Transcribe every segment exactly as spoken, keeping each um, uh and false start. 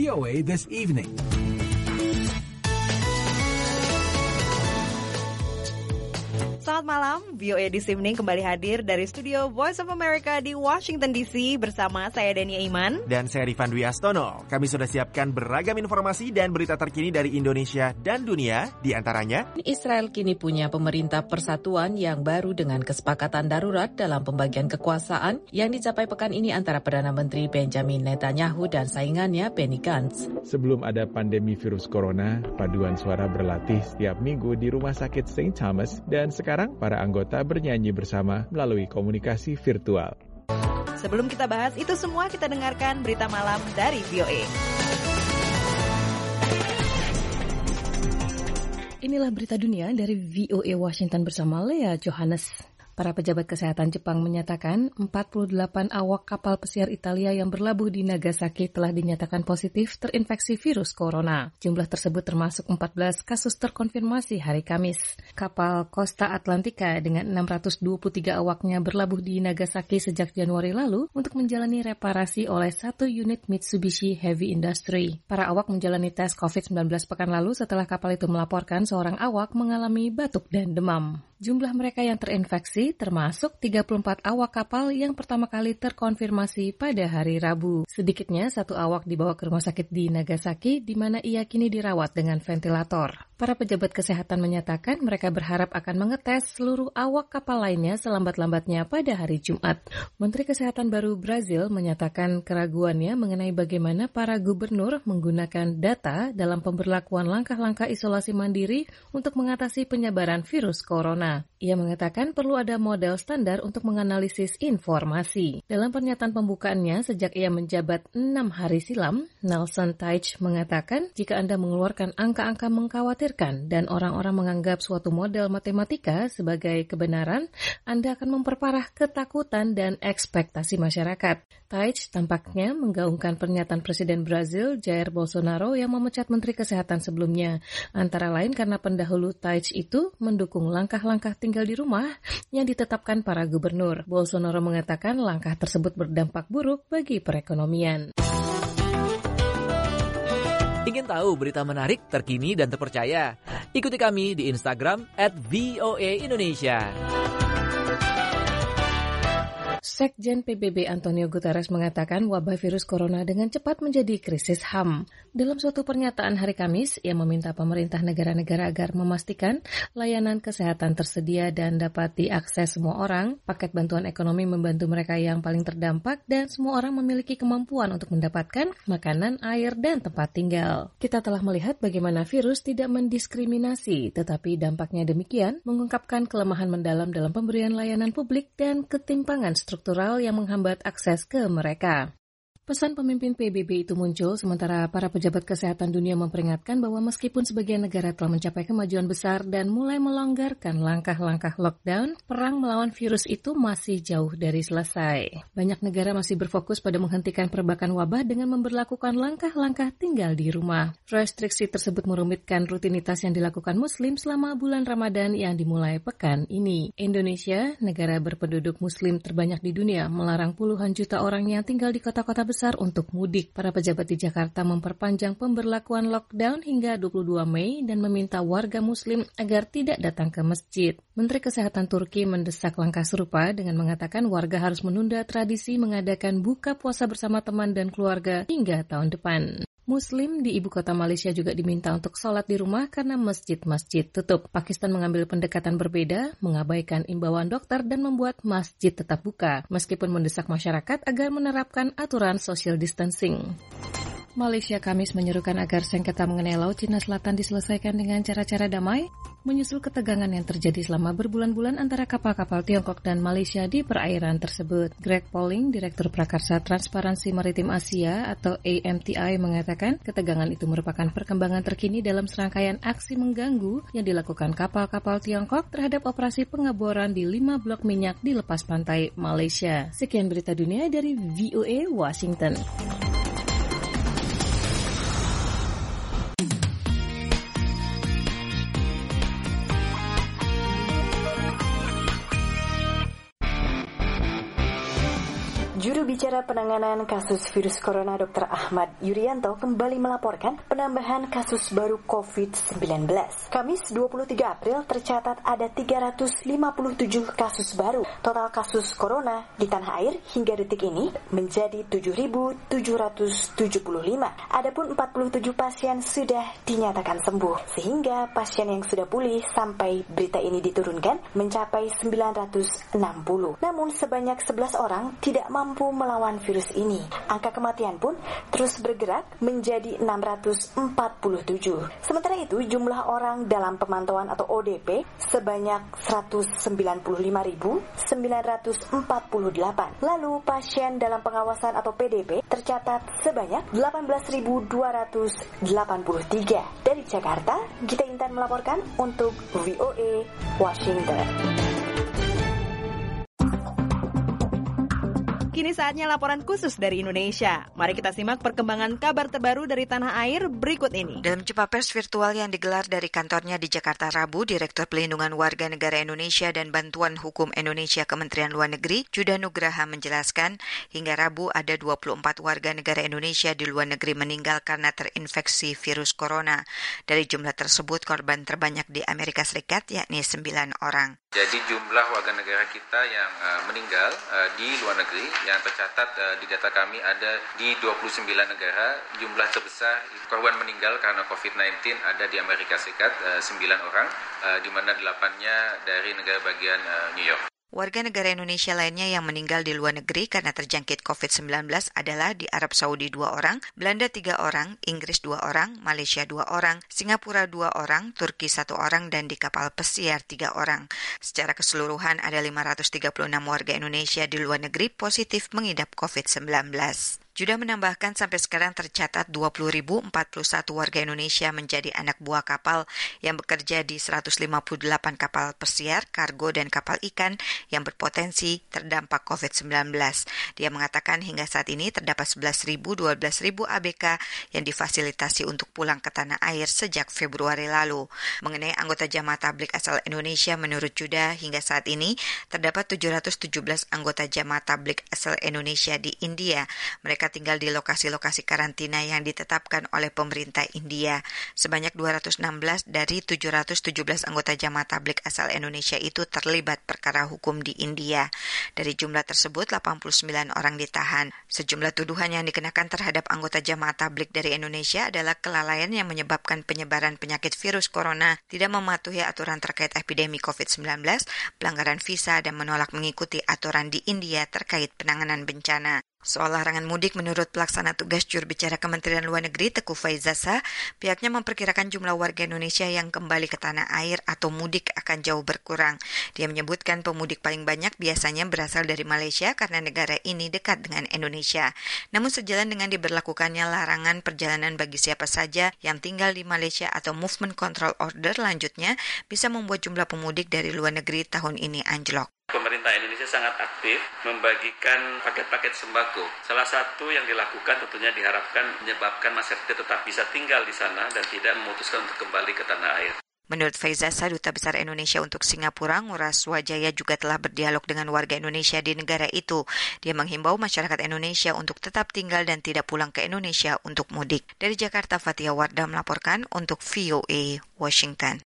V O A This Evening. Selamat malam, V O A This Evening kembali hadir dari studio Voice of America di Washington D C bersama saya Dania Iman dan saya Rifan Dwi Astono. Kami sudah siapkan beragam informasi dan berita terkini dari Indonesia dan dunia. Di antaranya, Israel kini punya pemerintah persatuan yang baru dengan kesepakatan darurat dalam pembagian kekuasaan yang dicapai pekan ini antara Perdana Menteri Benjamin Netanyahu dan saingannya Benny Gantz. Sebelum ada pandemi virus corona, paduan suara berlatih setiap minggu di Rumah Sakit Saint Thomas dan sekarang para anggota bernyanyi bersama melalui komunikasi virtual. Sebelum kita bahas itu semua, kita dengarkan berita malam dari V O A. Inilah berita dunia dari V O A Washington bersama Lea Johannes. Para pejabat kesehatan Jepang menyatakan empat puluh delapan awak kapal pesiar Italia yang berlabuh di Nagasaki telah dinyatakan positif terinfeksi virus corona. Jumlah tersebut termasuk empat belas kasus terkonfirmasi hari Kamis. Kapal Costa Atlantica dengan enam ratus dua puluh tiga awaknya berlabuh di Nagasaki sejak Januari lalu untuk menjalani reparasi oleh satu unit Mitsubishi Heavy Industry. Para awak menjalani tes covid sembilan belas pekan lalu setelah kapal itu melaporkan seorang awak mengalami batuk dan demam. Jumlah mereka yang terinfeksi termasuk tiga puluh empat awak kapal yang pertama kali terkonfirmasi pada hari Rabu. Sedikitnya satu awak dibawa ke rumah sakit di Nagasaki di mana ia kini dirawat dengan ventilator. Para pejabat kesehatan menyatakan mereka berharap akan mengetes seluruh awak kapal lainnya selambat-lambatnya pada hari Jumat. Menteri Kesehatan baru Brazil menyatakan keraguannya mengenai bagaimana para gubernur menggunakan data dalam pemberlakuan langkah-langkah isolasi mandiri untuk mengatasi penyebaran virus corona. Ia mengatakan perlu ada model standar untuk menganalisis informasi. Dalam pernyataan pembukaannya sejak ia menjabat enam hari silam, Nelson Teich mengatakan jika Anda mengeluarkan angka-angka mengkhawatirkan dan orang-orang menganggap suatu model matematika sebagai kebenaran, Anda akan memperparah ketakutan dan ekspektasi masyarakat. Teich tampaknya menggaungkan pernyataan Presiden Brazil Jair Bolsonaro yang memecat Menteri Kesehatan sebelumnya, antara lain karena pendahulu Teich itu mendukung langkah-langkah tinggal di rumah yang ditetapkan para gubernur. Bolsonaro mengatakan langkah tersebut berdampak buruk bagi perekonomian. Ingin tahu berita menarik, terkini, dan terpercaya? Ikuti kami di Instagram at V O A Indonesia. Sekjen P B B Antonio Guterres mengatakan wabah virus corona dengan cepat menjadi krisis H A M. Dalam suatu pernyataan hari Kamis, ia meminta pemerintah negara-negara agar memastikan layanan kesehatan tersedia dan dapat diakses semua orang, paket bantuan ekonomi membantu mereka yang paling terdampak, dan semua orang memiliki kemampuan untuk mendapatkan makanan, air, dan tempat tinggal. Kita telah melihat bagaimana virus tidak mendiskriminasi, tetapi dampaknya demikian mengungkapkan kelemahan mendalam dalam pemberian layanan publik dan ketimpangan struktural yang menghambat akses ke mereka. Pesan pemimpin P B B itu muncul sementara para pejabat kesehatan dunia memperingatkan bahwa meskipun sebagian negara telah mencapai kemajuan besar dan mulai melonggarkan langkah-langkah lockdown, perang melawan virus itu masih jauh dari selesai. Banyak negara masih berfokus pada menghentikan perbakan wabah dengan memberlakukan langkah-langkah tinggal di rumah. Restriksi tersebut merumitkan rutinitas yang dilakukan Muslim selama bulan Ramadan yang dimulai pekan ini. Indonesia, negara berpenduduk Muslim terbanyak di dunia, melarang puluhan juta orang yang tinggal di kota-kota besar untuk mudik. Para pejabat di Jakarta memperpanjang pemberlakuan lockdown hingga dua puluh dua Mei dan meminta warga Muslim agar tidak datang ke masjid. Menteri Kesehatan Turki mendesak langkah serupa dengan mengatakan warga harus menunda tradisi mengadakan buka puasa bersama teman dan keluarga hingga tahun depan. Muslim di ibu kota Malaysia juga diminta untuk sholat di rumah karena masjid-masjid tutup. Pakistan mengambil pendekatan berbeda, mengabaikan imbauan dokter dan membuat masjid tetap buka, meskipun mendesak masyarakat agar menerapkan aturan social distancing. Malaysia Kamis menyerukan agar sengketa mengenai Laut Cina Selatan diselesaikan dengan cara-cara damai, menyusul ketegangan yang terjadi selama berbulan-bulan antara kapal-kapal Tiongkok dan Malaysia di perairan tersebut. Greg Pauling, Direktur Prakarsa Transparansi Maritim Asia atau A M T I, mengatakan ketegangan itu merupakan perkembangan terkini dalam serangkaian aksi mengganggu yang dilakukan kapal-kapal Tiongkok terhadap operasi pengeboran di lima blok minyak di lepas pantai Malaysia. Sekian berita dunia dari V O A Washington. Juru bicara penanganan kasus virus corona Doktor Ahmad Yuryanto kembali melaporkan penambahan kasus baru covid sembilan belas. Kamis dua puluh tiga April tercatat ada tiga ratus lima puluh tujuh kasus baru. Total kasus corona di tanah air hingga detik ini menjadi tujuh ribu tujuh ratus tujuh puluh lima. Adapun empat puluh tujuh pasien sudah dinyatakan sembuh, sehingga pasien yang sudah pulih sampai berita ini diturunkan mencapai sembilan ratus enam puluh. Namun sebanyak sebelas orang tidak mampu melawan virus ini. Angka kematian pun terus bergerak menjadi enam ratus empat puluh tujuh. Sementara itu jumlah orang dalam pemantauan atau O D P sebanyak seratus sembilan puluh lima ribu sembilan ratus empat puluh delapan. Lalu pasien dalam pengawasan atau P D P tercatat sebanyak delapan belas ribu dua ratus delapan puluh tiga. Dari Jakarta, Gita Intan melaporkan untuk V O A Washington. Kini saatnya laporan khusus dari Indonesia. Mari kita simak perkembangan kabar terbaru dari tanah air berikut ini. Dalam jumpa pers virtual yang digelar dari kantornya di Jakarta Rabu, Direktur Pelindungan Warga Negara Indonesia dan Bantuan Hukum Indonesia Kementerian Luar Negeri, Judah Nugraha menjelaskan, hingga Rabu ada dua puluh empat warga negara Indonesia di luar negeri meninggal karena terinfeksi virus corona. Dari jumlah tersebut, korban terbanyak di Amerika Serikat, yakni sembilan orang. Jadi jumlah warga negara kita yang uh, meninggal uh, di luar negeri yang tercatat uh, di data kami ada di dua puluh sembilan negara. Jumlah terbesar korban meninggal karena covid sembilan belas ada di Amerika Serikat, uh, sembilan orang, uh, di mana delapannya dari negara bagian uh, New York. Warga negara Indonesia lainnya yang meninggal di luar negeri karena terjangkit covid sembilan belas adalah di Arab Saudi dua orang, Belanda tiga orang, Inggris dua orang, Malaysia dua orang, Singapura dua orang, Turki satu orang, dan di kapal pesiar tiga orang. Secara keseluruhan ada lima ratus tiga puluh enam warga Indonesia di luar negeri positif mengidap covid sembilan belas. Judah menambahkan sampai sekarang tercatat dua puluh ribu empat puluh satu warga Indonesia menjadi anak buah kapal yang bekerja di seratus lima puluh delapan kapal pesiar, kargo, dan kapal ikan yang berpotensi terdampak covid sembilan belas. Dia mengatakan hingga saat ini terdapat sebelas ribu dua belas ribu A B K yang difasilitasi untuk pulang ke tanah air sejak Februari lalu. Mengenai anggota jamaah tabligh asal Indonesia, menurut Judah hingga saat ini terdapat tujuh ratus tujuh belas anggota jamaah tabligh asal Indonesia di India. Mereka tinggal di lokasi-lokasi karantina yang ditetapkan oleh pemerintah India. Sebanyak dua ratus enam belas dari tujuh ratus tujuh belas anggota jamaah tabligh asal Indonesia itu terlibat perkara hukum di India. Dari jumlah tersebut, delapan puluh sembilan orang ditahan. Sejumlah tuduhan yang dikenakan terhadap anggota jamaah tabligh dari Indonesia adalah kelalaian yang menyebabkan penyebaran penyakit virus corona, tidak mematuhi aturan terkait epidemi covid sembilan belas, pelanggaran visa, dan menolak mengikuti aturan di India terkait penanganan bencana. Soal larangan mudik, menurut pelaksana tugas juru bicara Kementerian Luar Negeri Teguh Faizasa, pihaknya memperkirakan jumlah warga Indonesia yang kembali ke tanah air atau mudik akan jauh berkurang. Dia menyebutkan pemudik paling banyak biasanya berasal dari Malaysia karena negara ini dekat dengan Indonesia. Namun sejalan dengan diberlakukannya larangan perjalanan bagi siapa saja yang tinggal di Malaysia atau Movement Control Order lanjutnya bisa membuat jumlah pemudik dari luar negeri tahun ini anjlok. Pemerintah Indonesia sangat aktif membagikan paket-paket sembako. Salah satu yang dilakukan tentunya diharapkan menyebabkan masyarakat tetap bisa tinggal di sana dan tidak memutuskan untuk kembali ke tanah air. Menurut Faizasa, Duta Besar Indonesia untuk Singapura, Ngurah Swajaya, juga telah berdialog dengan warga Indonesia di negara itu. Dia menghimbau masyarakat Indonesia untuk tetap tinggal dan tidak pulang ke Indonesia untuk mudik. Dari Jakarta, Fatia Wardah melaporkan untuk V O A Washington.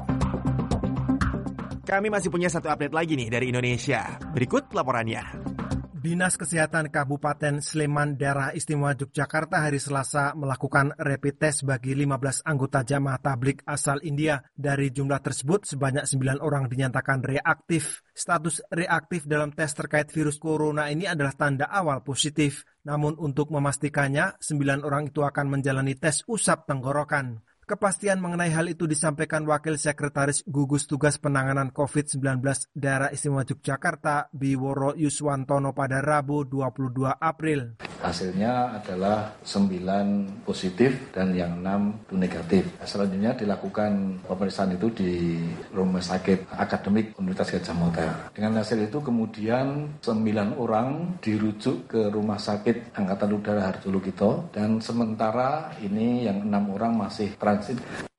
Kami masih punya satu update lagi nih dari Indonesia. Berikut laporannya. Dinas Kesehatan Kabupaten Sleman Daerah Istimewa Yogyakarta hari Selasa melakukan rapid test bagi lima belas anggota jamaah tabligh asal India. Dari jumlah tersebut, sebanyak sembilan orang dinyatakan reaktif. Status reaktif dalam tes terkait virus corona ini adalah tanda awal positif. Namun untuk memastikannya, sembilan orang itu akan menjalani tes usap tenggorokan. Kepastian mengenai hal itu disampaikan Wakil Sekretaris Gugus Tugas Penanganan covid sembilan belas Daerah Istimewa Yogyakarta, Biworo Yuswantono pada Rabu dua puluh dua April. Hasilnya adalah sembilan positif dan yang enam itu negatif. Selanjutnya dilakukan pemeriksaan itu di Rumah Sakit Akademik Universitas Gadjah Mada. Dengan hasil itu kemudian sembilan orang dirujuk ke Rumah Sakit Angkatan Udara Harjolukito dan sementara ini yang enam orang masih transit.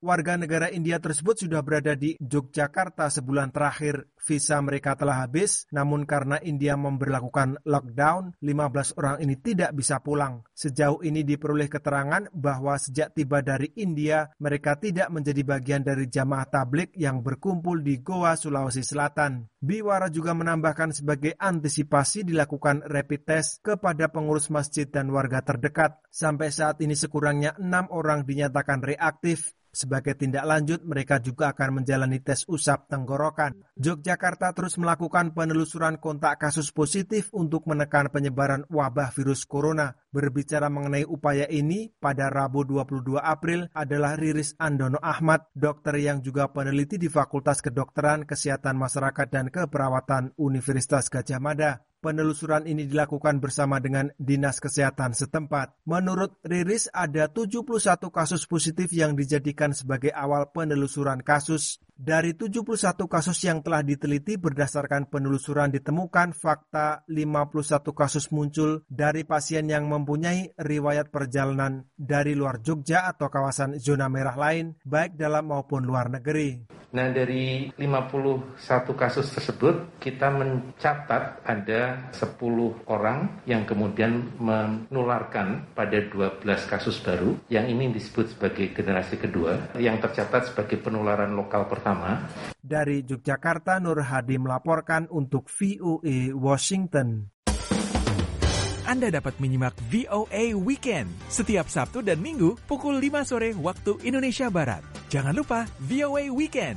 Warga negara India tersebut sudah berada di Yogyakarta sebulan terakhir. Visa mereka telah habis, namun karena India memberlakukan lockdown, lima belas orang ini tidak bisa pulang. Sejauh ini diperoleh keterangan bahwa sejak tiba dari India, mereka tidak menjadi bagian dari jamaah tabligh yang berkumpul di Goa, Sulawesi Selatan. Biwara juga menambahkan sebagai antisipasi dilakukan rapid test kepada pengurus masjid dan warga terdekat. Sampai saat ini sekurangnya enam orang dinyatakan reaktif. Sebagai tindak lanjut, mereka juga akan menjalani tes usap tenggorokan. Yogyakarta terus melakukan penelusuran kontak kasus positif untuk menekan penyebaran wabah virus corona. Berbicara mengenai upaya ini, pada Rabu dua puluh dua April adalah Riris Andono Ahmad, dokter yang juga peneliti di Fakultas Kedokteran, Kesehatan Masyarakat dan Keperawatan Universitas Gadjah Mada. Penelusuran ini dilakukan bersama dengan Dinas Kesehatan setempat. Menurut Riris, ada tujuh puluh satu kasus positif yang dijadikan sebagai awal penelusuran kasus. Dari tujuh puluh satu kasus yang telah diteliti berdasarkan penelusuran ditemukan fakta lima puluh satu kasus muncul dari pasien yang mempunyai riwayat perjalanan dari luar Jogja atau kawasan zona merah lain, baik dalam maupun luar negeri. Nah, dari lima puluh satu kasus tersebut, kita mencatat ada sepuluh orang yang kemudian menularkan pada dua belas kasus baru, yang ini disebut sebagai generasi kedua, yang tercatat sebagai penularan lokal pertama. Dari Yogyakarta, Nur Hadi melaporkan untuk V O A Washington. Anda dapat menyimak V O A Weekend setiap Sabtu dan Minggu pukul lima sore waktu Indonesia Barat. Jangan lupa V O A Weekend.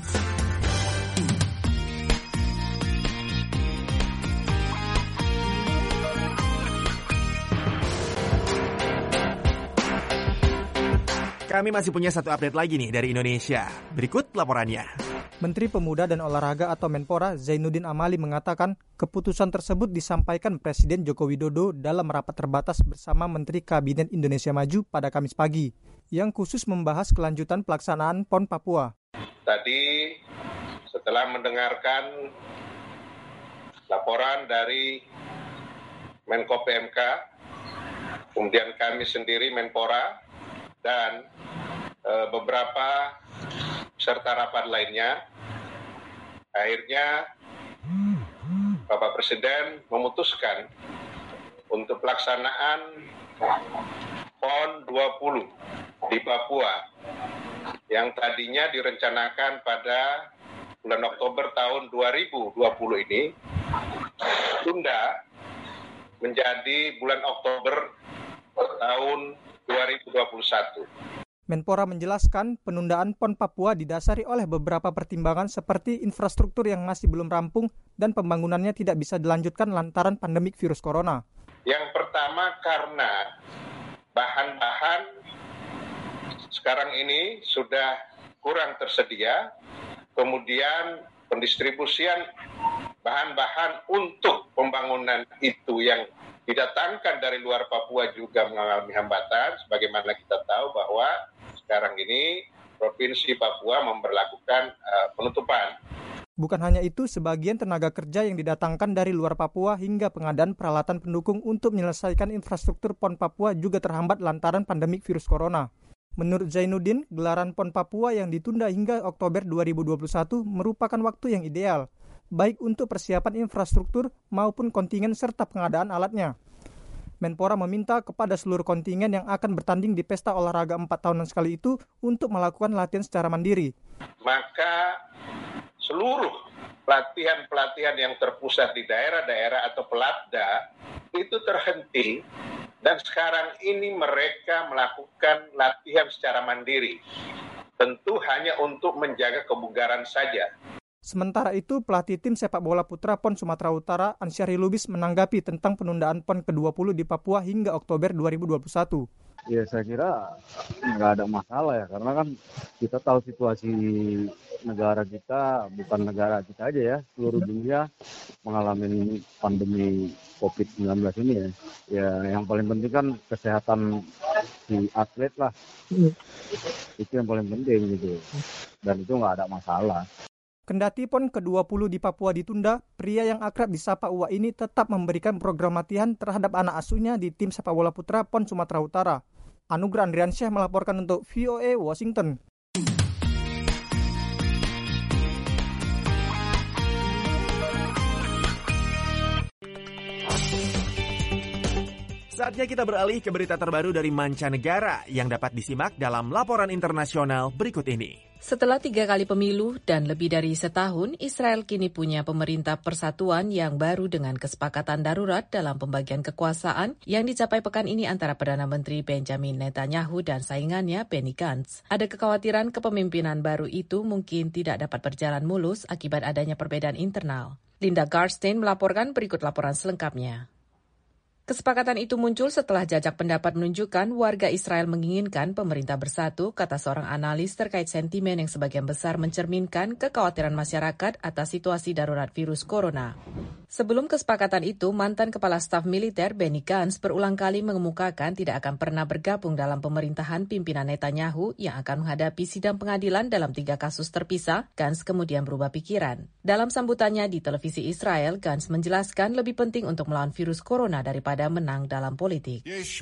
Kami masih punya satu update lagi nih dari Indonesia. Berikut laporannya. Menteri Pemuda dan Olahraga atau Menpora Zainuddin Amali mengatakan keputusan tersebut disampaikan Presiden Joko Widodo dalam rapat terbatas bersama Menteri Kabinet Indonesia Maju pada Kamis pagi, yang khusus membahas kelanjutan pelaksanaan P O N Papua. Tadi setelah mendengarkan laporan dari Menko P M K, kemudian kami sendiri Menpora, dan e, beberapa peserta rapat lainnya, akhirnya Bapak Presiden memutuskan untuk pelaksanaan P O N dua puluh di Papua yang tadinya direncanakan pada bulan Oktober tahun dua ribu dua puluh ini tunda menjadi bulan Oktober tahun dua ribu dua puluh satu. Menpora menjelaskan penundaan P O N Papua didasari oleh beberapa pertimbangan seperti infrastruktur yang masih belum rampung dan pembangunannya tidak bisa dilanjutkan lantaran pandemik virus corona. Yang pertama karena bahan-bahan sekarang ini sudah kurang tersedia, kemudian pendistribusian bahan-bahan untuk pembangunan itu yang didatangkan dari luar Papua juga mengalami hambatan, sebagaimana kita tahu bahwa sekarang ini Provinsi Papua memberlakukan uh, penutupan. Bukan hanya itu, sebagian tenaga kerja yang didatangkan dari luar Papua hingga pengadaan peralatan pendukung untuk menyelesaikan infrastruktur P O N Papua juga terhambat lantaran pandemik virus corona. Menurut Zainuddin, gelaran P O N Papua yang ditunda hingga Oktober dua ribu dua puluh satu merupakan waktu yang ideal, baik untuk persiapan infrastruktur maupun kontingen serta pengadaan alatnya. Menpora meminta kepada seluruh kontingen yang akan bertanding di pesta olahraga empat tahunan sekali itu untuk melakukan latihan secara mandiri. Maka seluruh pelatihan-pelatihan yang terpusat di daerah-daerah atau pelatda itu terhenti dan sekarang ini mereka melakukan latihan secara mandiri. Tentu hanya untuk menjaga kebugaran saja. Sementara itu, pelatih tim sepak bola putra P O N Sumatera Utara, Ansyari Lubis, menanggapi tentang penundaan P O N ke dua puluh di Papua hingga Oktober dua ribu dua puluh satu. Ya, saya kira nggak ada masalah ya, karena kan kita tahu situasi negara kita, bukan negara kita aja ya, seluruh dunia mengalami pandemi covid sembilan belas ini ya. Ya, yang paling penting kan kesehatan si atlet lah. Itu yang paling penting gitu. Dan itu nggak ada masalah. Kendati P O N ke dua puluh di Papua ditunda, pria yang akrab disapa Uwa ini tetap memberikan program latihan terhadap anak asuhnya di tim sepak bola putra P O N Sumatera Utara. Anugrah Andriansyah melaporkan untuk V O A Washington. Saatnya kita beralih ke berita terbaru dari mancanegara yang dapat disimak dalam laporan internasional berikut ini. Setelah tiga kali pemilu dan lebih dari setahun, Israel kini punya pemerintah persatuan yang baru dengan kesepakatan darurat dalam pembagian kekuasaan yang dicapai pekan ini antara Perdana Menteri Benjamin Netanyahu dan saingannya Benny Gantz. Ada kekhawatiran kepemimpinan baru itu mungkin tidak dapat berjalan mulus akibat adanya perbedaan internal. Linda Garstein melaporkan berikut laporan selengkapnya. Kesepakatan itu muncul setelah jajak pendapat menunjukkan warga Israel menginginkan pemerintah bersatu, kata seorang analis terkait sentimen yang sebagian besar mencerminkan kekhawatiran masyarakat atas situasi darurat virus corona. Sebelum kesepakatan itu, mantan Kepala Staf Militer Benny Gantz berulang kali mengemukakan tidak akan pernah bergabung dalam pemerintahan pimpinan Netanyahu yang akan menghadapi sidang pengadilan dalam tiga kasus terpisah. Gantz kemudian berubah pikiran. Dalam sambutannya di televisi Israel, Gantz menjelaskan lebih penting untuk melawan virus corona daripada menang dalam politik.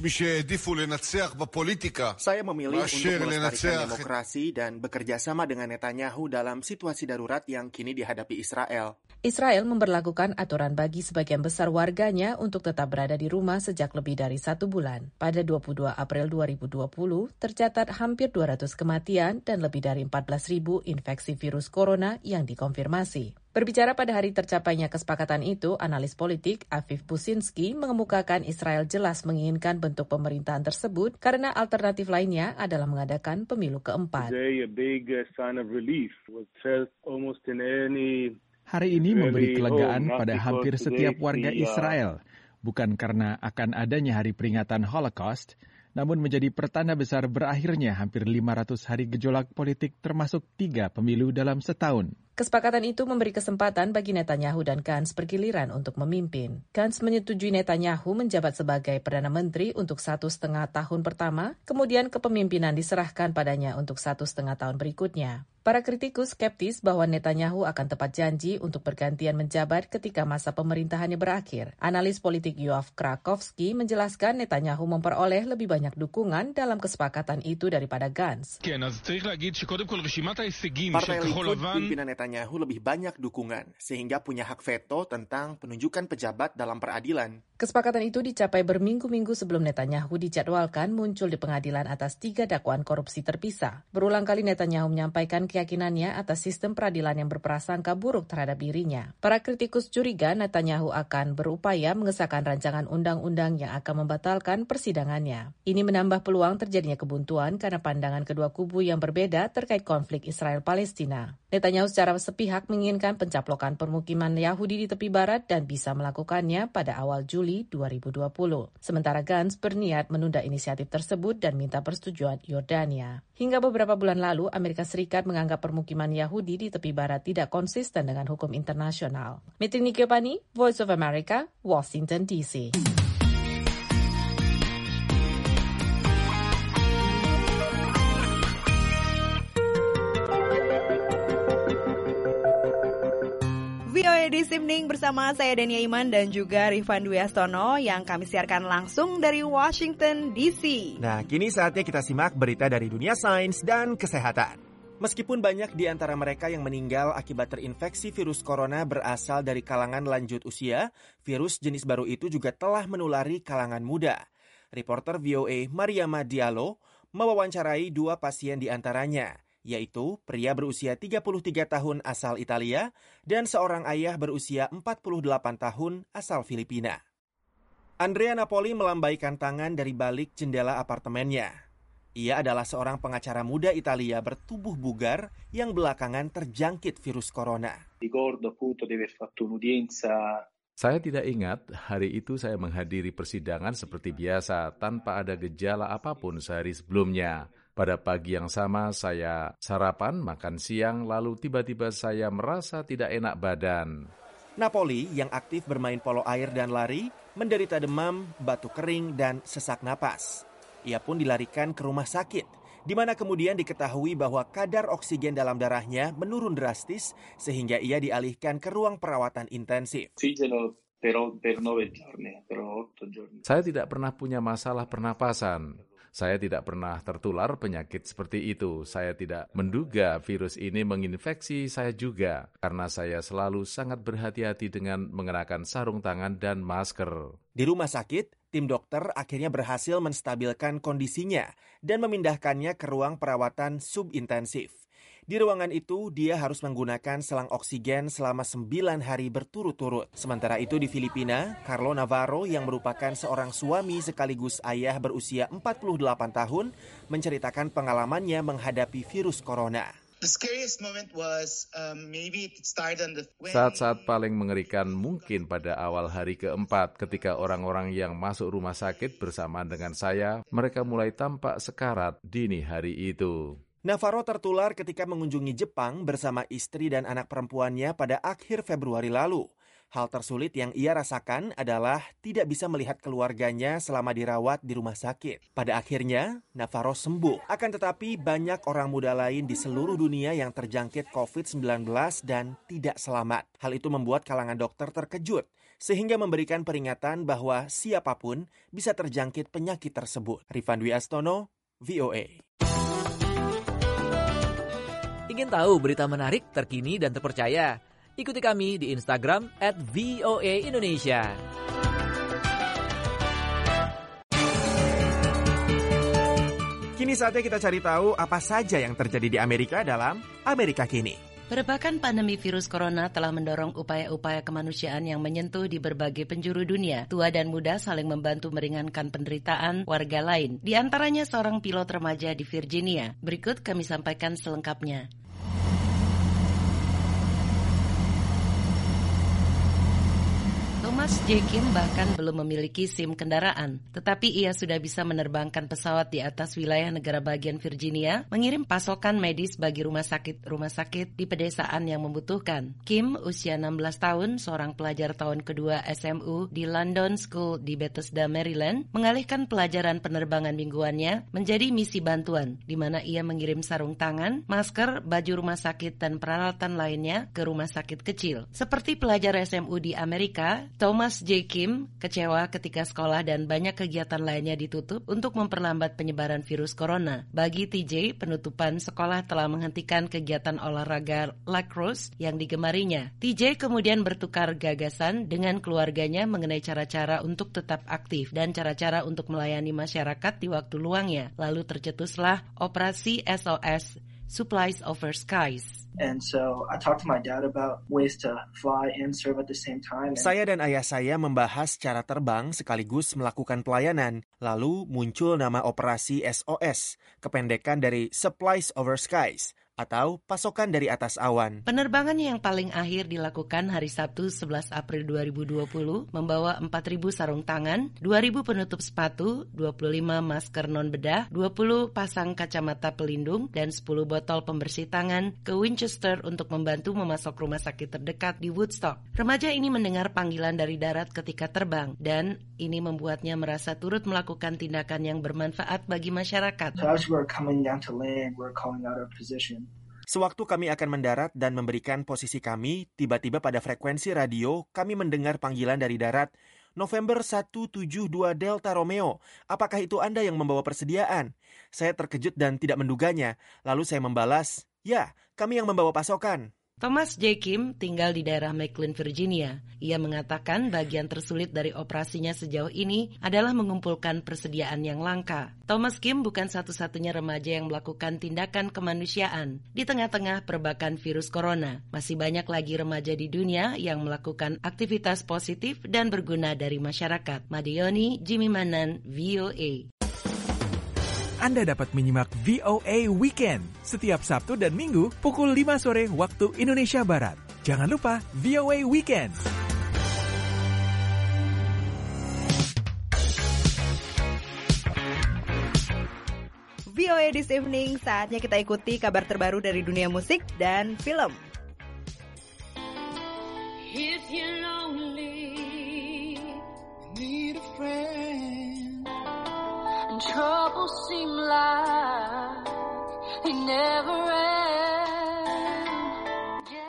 Saya memilih untuk melestarikan demokrasi dan bekerja sama dengan Netanyahu dalam situasi darurat yang kini dihadapi Israel. Israel memberlakukan aturan bagi sebagian besar warganya untuk tetap berada di rumah sejak lebih dari satu bulan. Pada dua puluh dua April dua ribu dua puluh, tercatat hampir dua ratus kematian dan lebih dari empat belas ribu infeksi virus corona yang dikonfirmasi. Berbicara pada hari tercapainya kesepakatan itu, analis politik Aviv Businski mengemukakan Israel jelas menginginkan bentuk pemerintahan tersebut karena alternatif lainnya adalah mengadakan pemilu keempat. Hari ini memberi kelegaan pada hampir setiap warga Israel, bukan karena akan adanya hari peringatan Holocaust, namun menjadi pertanda besar berakhirnya hampir lima ratus hari gejolak politik termasuk tiga pemilu dalam setahun. Kesepakatan itu memberi kesempatan bagi Netanyahu dan Gantz bergiliran untuk memimpin. Gantz menyetujui Netanyahu menjabat sebagai Perdana Menteri untuk satu setengah tahun pertama, kemudian kepemimpinan diserahkan padanya untuk satu setengah tahun berikutnya. Para kritikus skeptis bahwa Netanyahu akan tepat janji untuk bergantian menjabat ketika masa pemerintahannya berakhir. Analis politik Yoav Krakowski menjelaskan Netanyahu memperoleh lebih banyak dukungan dalam kesepakatan itu daripada Gantz. Partai Likud pimpinan Netanyahu lebih banyak dukungan, sehingga punya hak veto tentang penunjukan pejabat dalam peradilan. Kesepakatan itu dicapai berminggu-minggu sebelum Netanyahu dijadwalkan muncul di pengadilan atas tiga dakwaan korupsi terpisah. Berulang kali Netanyahu menyampaikan keyakinannya atas sistem peradilan yang berprasangka buruk terhadap dirinya. Para kritikus curiga Netanyahu akan berupaya mengesahkan rancangan undang-undang yang akan membatalkan persidangannya. Ini menambah peluang terjadinya kebuntuan karena pandangan kedua kubu yang berbeda terkait konflik Israel-Palestina. Netanyahu secara sepihak menginginkan pencaplokan permukiman Yahudi di tepi barat dan bisa melakukannya pada awal Juli dua ribu dua puluh. Sementara Gantz berniat menunda inisiatif tersebut dan minta persetujuan Yordania. Hingga beberapa bulan lalu, Amerika Serikat menganggap permukiman Yahudi di tepi barat tidak konsisten dengan hukum internasional. Mitri Nikyopani, Voice of America, Washington D C. V O A This Evening bersama saya Dania Iman dan juga Rifan Dwi Astono yang kami siarkan langsung dari Washington D C. Nah, kini saatnya kita simak berita dari dunia sains dan kesehatan. Meskipun banyak di antara mereka yang meninggal akibat terinfeksi virus corona berasal dari kalangan lanjut usia, virus jenis baru itu juga telah menulari kalangan muda. Reporter V O A Mariama Diallo mewawancarai dua pasien di antaranya, yaitu pria berusia tiga puluh tiga tahun asal Italia dan seorang ayah berusia empat puluh delapan tahun asal Filipina. Andrea Napoli melambaikan tangan dari balik jendela apartemennya. Ia adalah seorang pengacara muda Italia bertubuh bugar yang belakangan terjangkit virus corona. Saya tidak ingat hari itu saya menghadiri persidangan seperti biasa tanpa ada gejala apapun sehari sebelumnya. Pada pagi yang sama saya sarapan, makan siang, lalu tiba-tiba saya merasa tidak enak badan. Napoli yang aktif bermain polo air dan lari menderita demam, batuk kering, dan sesak napas. Ia pun dilarikan ke rumah sakit, di mana kemudian diketahui bahwa kadar oksigen dalam darahnya menurun drastis sehingga ia dialihkan ke ruang perawatan intensif. Saya tidak pernah punya masalah pernapasan. Saya tidak pernah tertular penyakit seperti itu. Saya tidak menduga virus ini menginfeksi saya juga, karena saya selalu sangat berhati-hati dengan mengenakan sarung tangan dan masker. Di rumah sakit, tim dokter akhirnya berhasil menstabilkan kondisinya dan memindahkannya ke ruang perawatan subintensif. Di ruangan itu, dia harus menggunakan selang oksigen selama sembilan hari berturut-turut. Sementara itu di Filipina, Carlo Navarro yang merupakan seorang suami sekaligus ayah berusia empat puluh delapan tahun, menceritakan pengalamannya menghadapi virus corona. Saat-saat paling mengerikan mungkin pada awal hari keempat ketika orang-orang yang masuk rumah sakit bersamaan dengan saya, mereka mulai tampak sekarat dini hari itu. Navarro tertular ketika mengunjungi Jepang bersama istri dan anak perempuannya pada akhir Februari lalu. Hal tersulit yang ia rasakan adalah tidak bisa melihat keluarganya selama dirawat di rumah sakit. Pada akhirnya, Navarro sembuh. Akan tetapi banyak orang muda lain di seluruh dunia yang terjangkit covid sembilan belas dan tidak selamat. Hal itu membuat kalangan dokter terkejut, sehingga memberikan peringatan bahwa siapapun bisa terjangkit penyakit tersebut. Rifan Dwi Astono, V O A. Ingin tahu berita menarik, terkini, dan terpercaya? Ikuti kami di Instagram at V O A Indonesia. Kini saatnya kita cari tahu apa saja yang terjadi di Amerika dalam Amerika Kini. Perebakan pandemi virus corona telah mendorong upaya-upaya kemanusiaan yang menyentuh di berbagai penjuru dunia. Tua dan muda saling membantu meringankan penderitaan warga lain. Di antaranya seorang pilot remaja di Virginia. Berikut kami sampaikan selengkapnya. Thomas J. Kim bahkan belum memiliki SIM kendaraan, tetapi ia sudah bisa menerbangkan pesawat di atas wilayah negara bagian Virginia, mengirim pasokan medis bagi rumah sakit-rumah sakit di pedesaan yang membutuhkan. Kim, usia enam belas tahun, seorang pelajar tahun kedua S M U di London School di Bethesda, Maryland, mengalihkan pelajaran penerbangan mingguannya menjadi misi bantuan, di mana ia mengirim sarung tangan, masker, baju rumah sakit, dan peralatan lainnya ke rumah sakit kecil. Seperti pelajar S M U di Amerika, Thomas J. Kim kecewa ketika sekolah dan banyak kegiatan lainnya ditutup untuk memperlambat penyebaran virus corona. Bagi T J, penutupan sekolah telah menghentikan kegiatan olahraga lacrosse yang digemarinya. T J kemudian bertukar gagasan dengan keluarganya mengenai cara-cara untuk tetap aktif dan cara-cara untuk melayani masyarakat di waktu luangnya. Lalu tercetuslah operasi S O S, Supplies Over Skies. And so I talked to my dad about ways to fly and serve at the same time. Saya dan ayah saya membahas cara terbang sekaligus melakukan pelayanan. Lalu muncul nama operasi S O S, kependekan dari Supplies Over Skies, atau pasokan dari atas awan. Penerbangan yang paling akhir dilakukan hari Sabtu sebelas April dua ribu dua puluh membawa empat ribu sarung tangan, dua ribu penutup sepatu, dua puluh lima masker non-bedah, dua puluh pasang kacamata pelindung, dan sepuluh botol pembersih tangan ke Winchester untuk membantu memasok rumah sakit terdekat di Woodstock. Remaja ini mendengar panggilan dari darat ketika terbang, dan ini membuatnya merasa turut melakukan tindakan yang bermanfaat bagi masyarakat. So as we're coming down to land, we're calling out our position. Sewaktu kami akan mendarat dan memberikan posisi kami, tiba-tiba pada frekuensi radio, kami mendengar panggilan dari darat, November satu tujuh dua Delta Romeo, apakah itu Anda yang membawa persediaan? Saya terkejut dan tidak menduganya, lalu saya membalas, ya, kami yang membawa pasokan. Thomas J. Kim tinggal di daerah McLean, Virginia. Ia mengatakan bagian tersulit dari operasinya sejauh ini adalah mengumpulkan persediaan yang langka. Thomas Kim bukan satu-satunya remaja yang melakukan tindakan kemanusiaan. Di tengah-tengah perbakan virus corona, masih banyak lagi remaja di dunia yang melakukan aktivitas positif dan berguna dari masyarakat. Madioni, Jimmy Manan, V O A. Anda dapat menyimak V O A Weekend setiap Sabtu dan Minggu pukul lima sore waktu Indonesia Barat. Jangan lupa V O A Weekend. V O A This Evening, saatnya kita ikuti kabar terbaru dari dunia musik dan film. If you're lonely, need a friend. Trouble seem like they never end.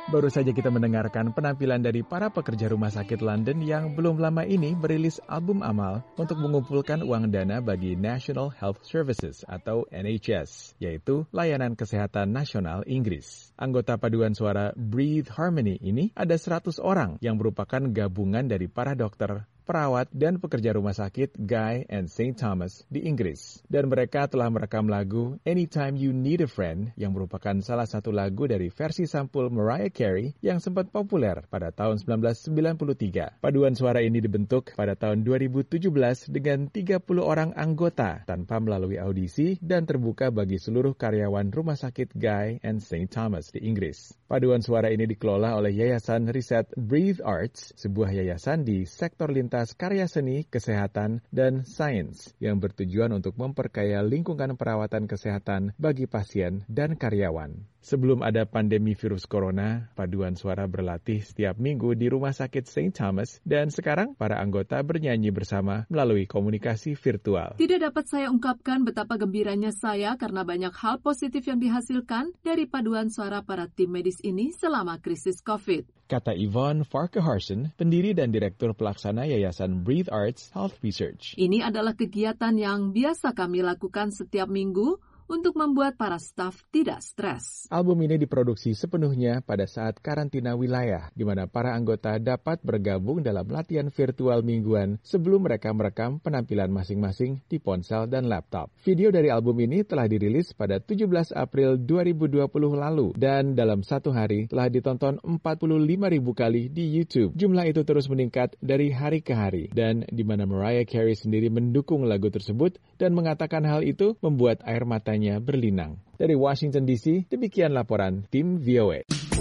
Baru saja kita mendengarkan penampilan dari para pekerja rumah sakit London yang belum lama ini merilis album amal untuk mengumpulkan uang dana bagi National Health Services atau N H S, yaitu Layanan Kesehatan Nasional Inggris. Anggota paduan suara Breathe Harmony ini ada seratus orang yang merupakan gabungan dari para dokter, perawat, dan pekerja rumah sakit Guy and Saint Thomas di Inggris. Dan mereka telah merekam lagu Anytime You Need a Friend yang merupakan salah satu lagu dari versi sampul Mariah Carey yang sempat populer pada tahun sembilan belas sembilan puluh tiga. Paduan suara ini dibentuk pada tahun dua ribu tujuh belas dengan tiga puluh orang anggota tanpa melalui audisi dan terbuka bagi seluruh karyawan rumah sakit Guy and Saint Thomas di Inggris. Paduan suara ini dikelola oleh Yayasan Riset Breathe Arts, sebuah yayasan di sektor lintas karya seni, kesehatan, dan sains yang bertujuan untuk memperkaya lingkungan perawatan kesehatan bagi pasien dan karyawan. Sebelum ada pandemi virus corona, paduan suara berlatih setiap minggu di Rumah Sakit Saint Thomas dan sekarang para anggota bernyanyi bersama melalui komunikasi virtual. Tidak dapat saya ungkapkan betapa gembiranya saya karena banyak hal positif yang dihasilkan dari paduan suara para tim medis ini selama krisis COVID. Kata Yvonne Farquharson, pendiri dan direktur pelaksana Yayasan Breathe Arts Health Research. Ini adalah kegiatan yang biasa kami lakukan setiap minggu untuk membuat para staf tidak stres. Album ini diproduksi sepenuhnya pada saat karantina wilayah, di mana para anggota dapat bergabung dalam latihan virtual mingguan sebelum mereka merekam penampilan masing-masing di ponsel dan laptop. Video dari album ini telah dirilis pada tujuh belas April dua ribu dua puluh lalu dan dalam satu hari telah ditonton empat puluh lima ribu kali di YouTube. Jumlah itu terus meningkat dari hari ke hari dan di mana Mariah Carey sendiri mendukung lagu tersebut dan mengatakan hal itu membuat air mata berlinang. Dari Washington D C, demikian laporan tim V O A.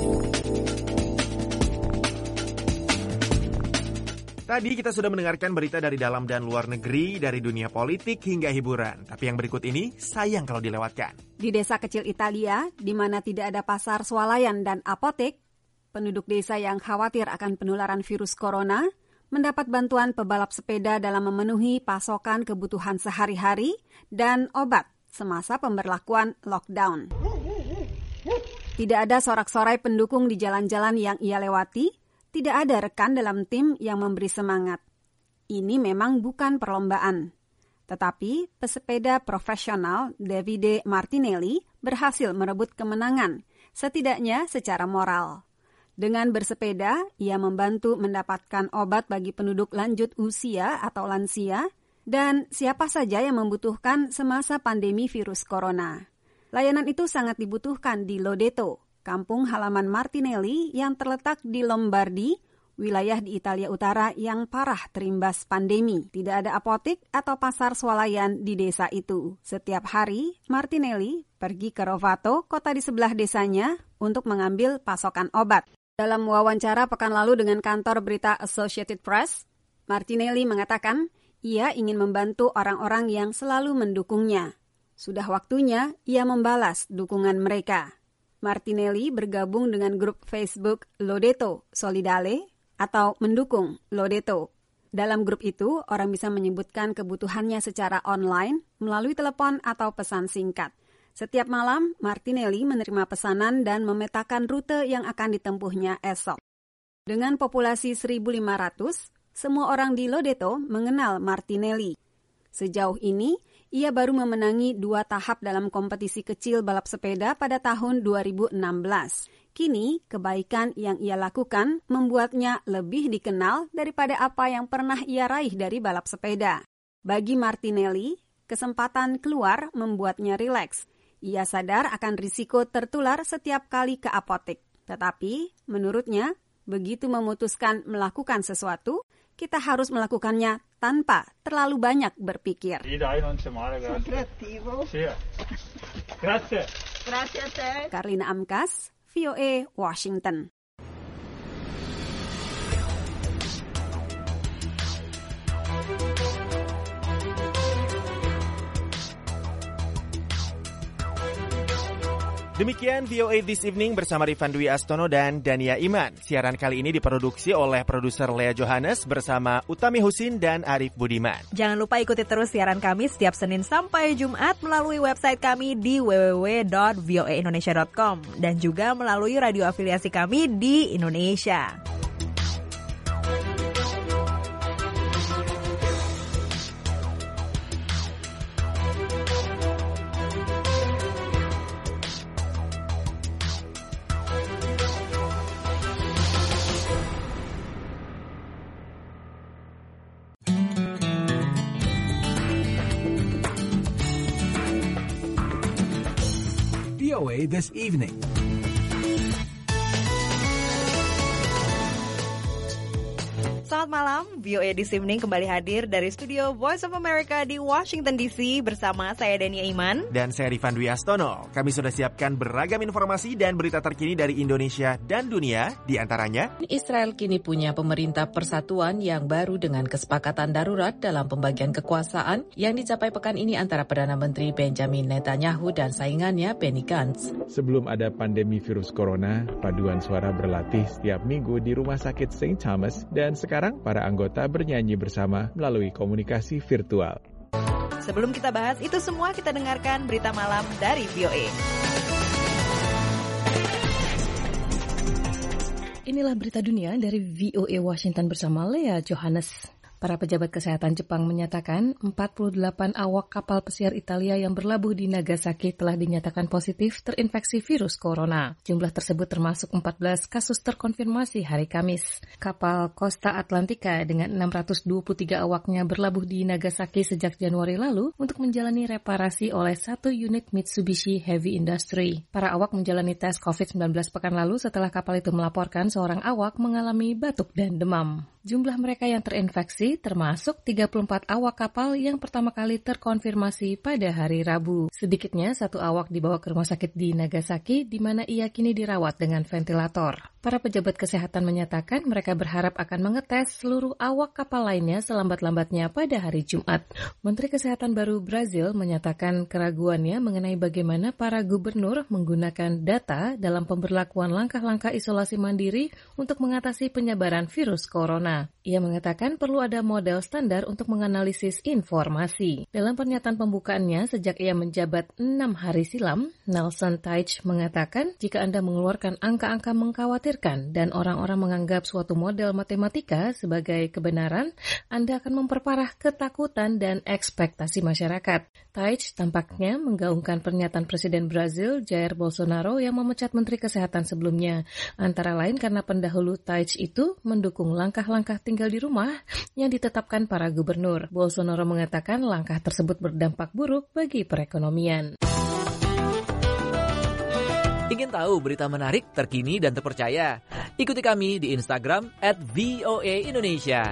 Tadi kita sudah mendengarkan berita dari dalam dan luar negeri, dari dunia politik hingga hiburan. Tapi yang berikut ini sayang kalau dilewatkan. Di desa kecil Italia, di mana tidak ada pasar swalayan dan apotek, penduduk desa yang khawatir akan penularan virus corona mendapat bantuan pebalap sepeda dalam memenuhi pasokan kebutuhan sehari-hari dan obat semasa pemberlakuan lockdown. Tidak ada sorak-sorai pendukung di jalan-jalan yang ia lewati, tidak ada rekan dalam tim yang memberi semangat. Ini memang bukan perlombaan. Tetapi pesepeda profesional Davide Martinelli berhasil merebut kemenangan, setidaknya secara moral. Dengan bersepeda, ia membantu mendapatkan obat bagi penduduk lanjut usia atau lansia, dan siapa saja yang membutuhkan semasa pandemi virus corona. Layanan itu sangat dibutuhkan di Lodeto, kampung halaman Martinelli yang terletak di Lombardi, wilayah di Italia Utara yang parah terimbas pandemi. Tidak ada apotek atau pasar swalayan di desa itu. Setiap hari, Martinelli pergi ke Rovato, kota di sebelah desanya, untuk mengambil pasokan obat. Dalam wawancara pekan lalu dengan kantor berita Associated Press, Martinelli mengatakan ia ingin membantu orang-orang yang selalu mendukungnya. Sudah waktunya ia membalas dukungan mereka. Martinelli bergabung dengan grup Facebook Lodeto Solidale atau mendukung Lodeto. Dalam grup itu, orang bisa menyebutkan kebutuhannya secara online melalui telepon atau pesan singkat. Setiap malam, Martinelli menerima pesanan dan memetakan rute yang akan ditempuhnya esok. Dengan populasi seribu lima ratus, semua orang di Lodeto mengenal Martinelli. Sejauh ini, ia baru memenangi dua tahap dalam kompetisi kecil balap sepeda pada tahun dua ribu enam belas. Kini, kebaikan yang ia lakukan membuatnya lebih dikenal daripada apa yang pernah ia raih dari balap sepeda. Bagi Martinelli, kesempatan keluar membuatnya rileks. Ia sadar akan risiko tertular setiap kali ke apotek. Tetapi, menurutnya, begitu memutuskan melakukan sesuatu, kita harus melakukannya tanpa terlalu banyak berpikir. Karlina Amkas, V O A, Washington. Demikian V O A This Evening bersama Rifan Dwi Astono dan Dania Iman. Siaran kali ini diproduksi oleh produser Lea Johannes bersama Utami Husin dan Arif Budiman. Jangan lupa ikuti terus siaran kami setiap Senin sampai Jumat melalui website kami di w w w dot v o a indonesia dot com dan juga melalui radio afiliasi kami di Indonesia. V O A This Evening. Selamat malam, V O A This Evening kembali hadir dari studio Voice of America di Washington D C bersama saya Dania Iman dan saya Rifan Dwi Astono. Kami sudah siapkan beragam informasi dan berita terkini dari Indonesia dan dunia, di antaranya Israel kini punya pemerintah persatuan yang baru dengan kesepakatan darurat dalam pembagian kekuasaan yang dicapai pekan ini antara Perdana Menteri Benjamin Netanyahu dan saingannya Benny Gantz. Sebelum ada pandemi virus corona, paduan suara berlatih setiap minggu di Rumah Sakit Saint Thomas dan sekarang Sekarang, para anggota bernyanyi bersama melalui komunikasi virtual. Sebelum kita bahas itu semua, kita dengarkan berita malam dari V O A. Inilah berita dunia dari V O A Washington bersama Lea Johannes. Para pejabat kesehatan Jepang menyatakan empat puluh delapan awak kapal pesiar Italia yang berlabuh di Nagasaki telah dinyatakan positif terinfeksi virus corona. Jumlah tersebut termasuk empat belas kasus terkonfirmasi hari Kamis. Kapal Costa Atlantica dengan enam ratus dua puluh tiga awaknya berlabuh di Nagasaki sejak Januari lalu untuk menjalani reparasi oleh satu unit Mitsubishi Heavy Industry. Para awak menjalani tes covid sembilan belas pekan lalu setelah kapal itu melaporkan seorang awak mengalami batuk dan demam. Jumlah mereka yang terinfeksi termasuk tiga puluh empat awak kapal yang pertama kali terkonfirmasi pada hari Rabu. Sedikitnya satu awak dibawa ke rumah sakit di Nagasaki di mana ia kini dirawat dengan ventilator. Para pejabat kesehatan menyatakan mereka berharap akan mengetes seluruh awak kapal lainnya selambat-lambatnya pada hari Jumat. Menteri Kesehatan baru Brazil menyatakan keraguannya mengenai bagaimana para gubernur menggunakan data dalam pemberlakuan langkah-langkah isolasi mandiri untuk mengatasi penyebaran virus corona. Ia mengatakan perlu ada model standar untuk menganalisis informasi. Dalam pernyataan pembukaannya sejak ia menjabat enam hari silam, Nelson Teich mengatakan jika Anda mengeluarkan angka-angka mengkhawatirkan dan orang-orang menganggap suatu model matematika sebagai kebenaran, Anda akan memperparah ketakutan dan ekspektasi masyarakat. Teich tampaknya menggaungkan pernyataan Presiden Brazil Jair Bolsonaro yang memecat Menteri Kesehatan sebelumnya, antara lain karena pendahulu Teich itu mendukung langkah-langkah tinggal di rumah yang ditetapkan para gubernur. Bolsonaro mengatakan langkah tersebut berdampak buruk bagi perekonomian. Ingin tahu berita menarik, terkini, dan terpercaya? Ikuti kami di Instagram at V O A Indonesia.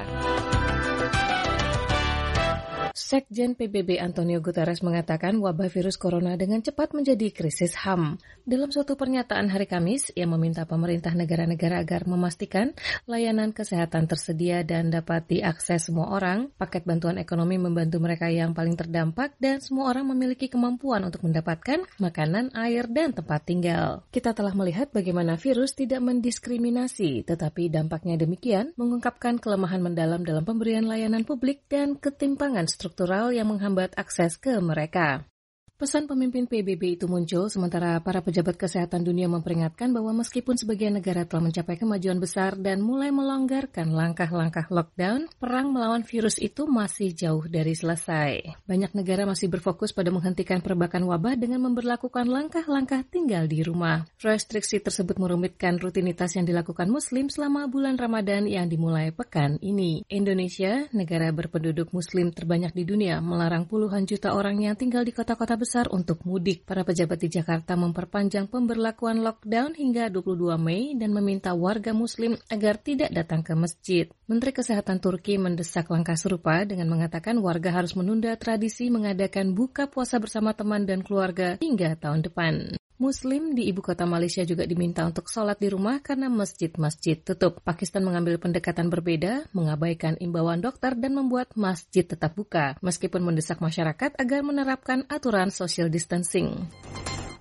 Sekjen P B B Antonio Guterres mengatakan wabah virus corona dengan cepat menjadi krisis H A M. Dalam suatu pernyataan hari Kamis, ia meminta pemerintah negara-negara agar memastikan layanan kesehatan tersedia dan dapat diakses semua orang. Paket bantuan ekonomi membantu mereka yang paling terdampak dan semua orang memiliki kemampuan untuk mendapatkan makanan, air, dan tempat tinggal. Kita telah melihat bagaimana virus tidak mendiskriminasi, tetapi dampaknya demikian mengungkapkan kelemahan mendalam dalam pemberian layanan publik dan ketimpangan struktural yang menghambat akses ke mereka. Pesan pemimpin P B B itu muncul sementara para pejabat kesehatan dunia memperingatkan bahwa meskipun sebagian negara telah mencapai kemajuan besar dan mulai melonggarkan langkah-langkah lockdown, perang melawan virus itu masih jauh dari selesai. Banyak negara masih berfokus pada menghentikan perbakan wabah dengan memberlakukan langkah-langkah tinggal di rumah. Restriksi tersebut merumitkan rutinitas yang dilakukan Muslim selama bulan Ramadan yang dimulai pekan ini. Indonesia, negara berpenduduk Muslim terbanyak di dunia, melarang puluhan juta orang yang tinggal di kota-kota besar untuk mudik. Para pejabat di Jakarta memperpanjang pemberlakuan lockdown hingga dua puluh dua Mei dan meminta warga Muslim agar tidak datang ke masjid. Menteri Kesehatan Turki mendesak langkah serupa dengan mengatakan warga harus menunda tradisi mengadakan buka puasa bersama teman dan keluarga hingga tahun depan. Muslim di ibu kota Malaysia juga diminta untuk sholat di rumah karena masjid-masjid tutup. Pakistan mengambil pendekatan berbeda, mengabaikan imbauan dokter dan membuat masjid tetap buka, meskipun mendesak masyarakat agar menerapkan aturan social distancing.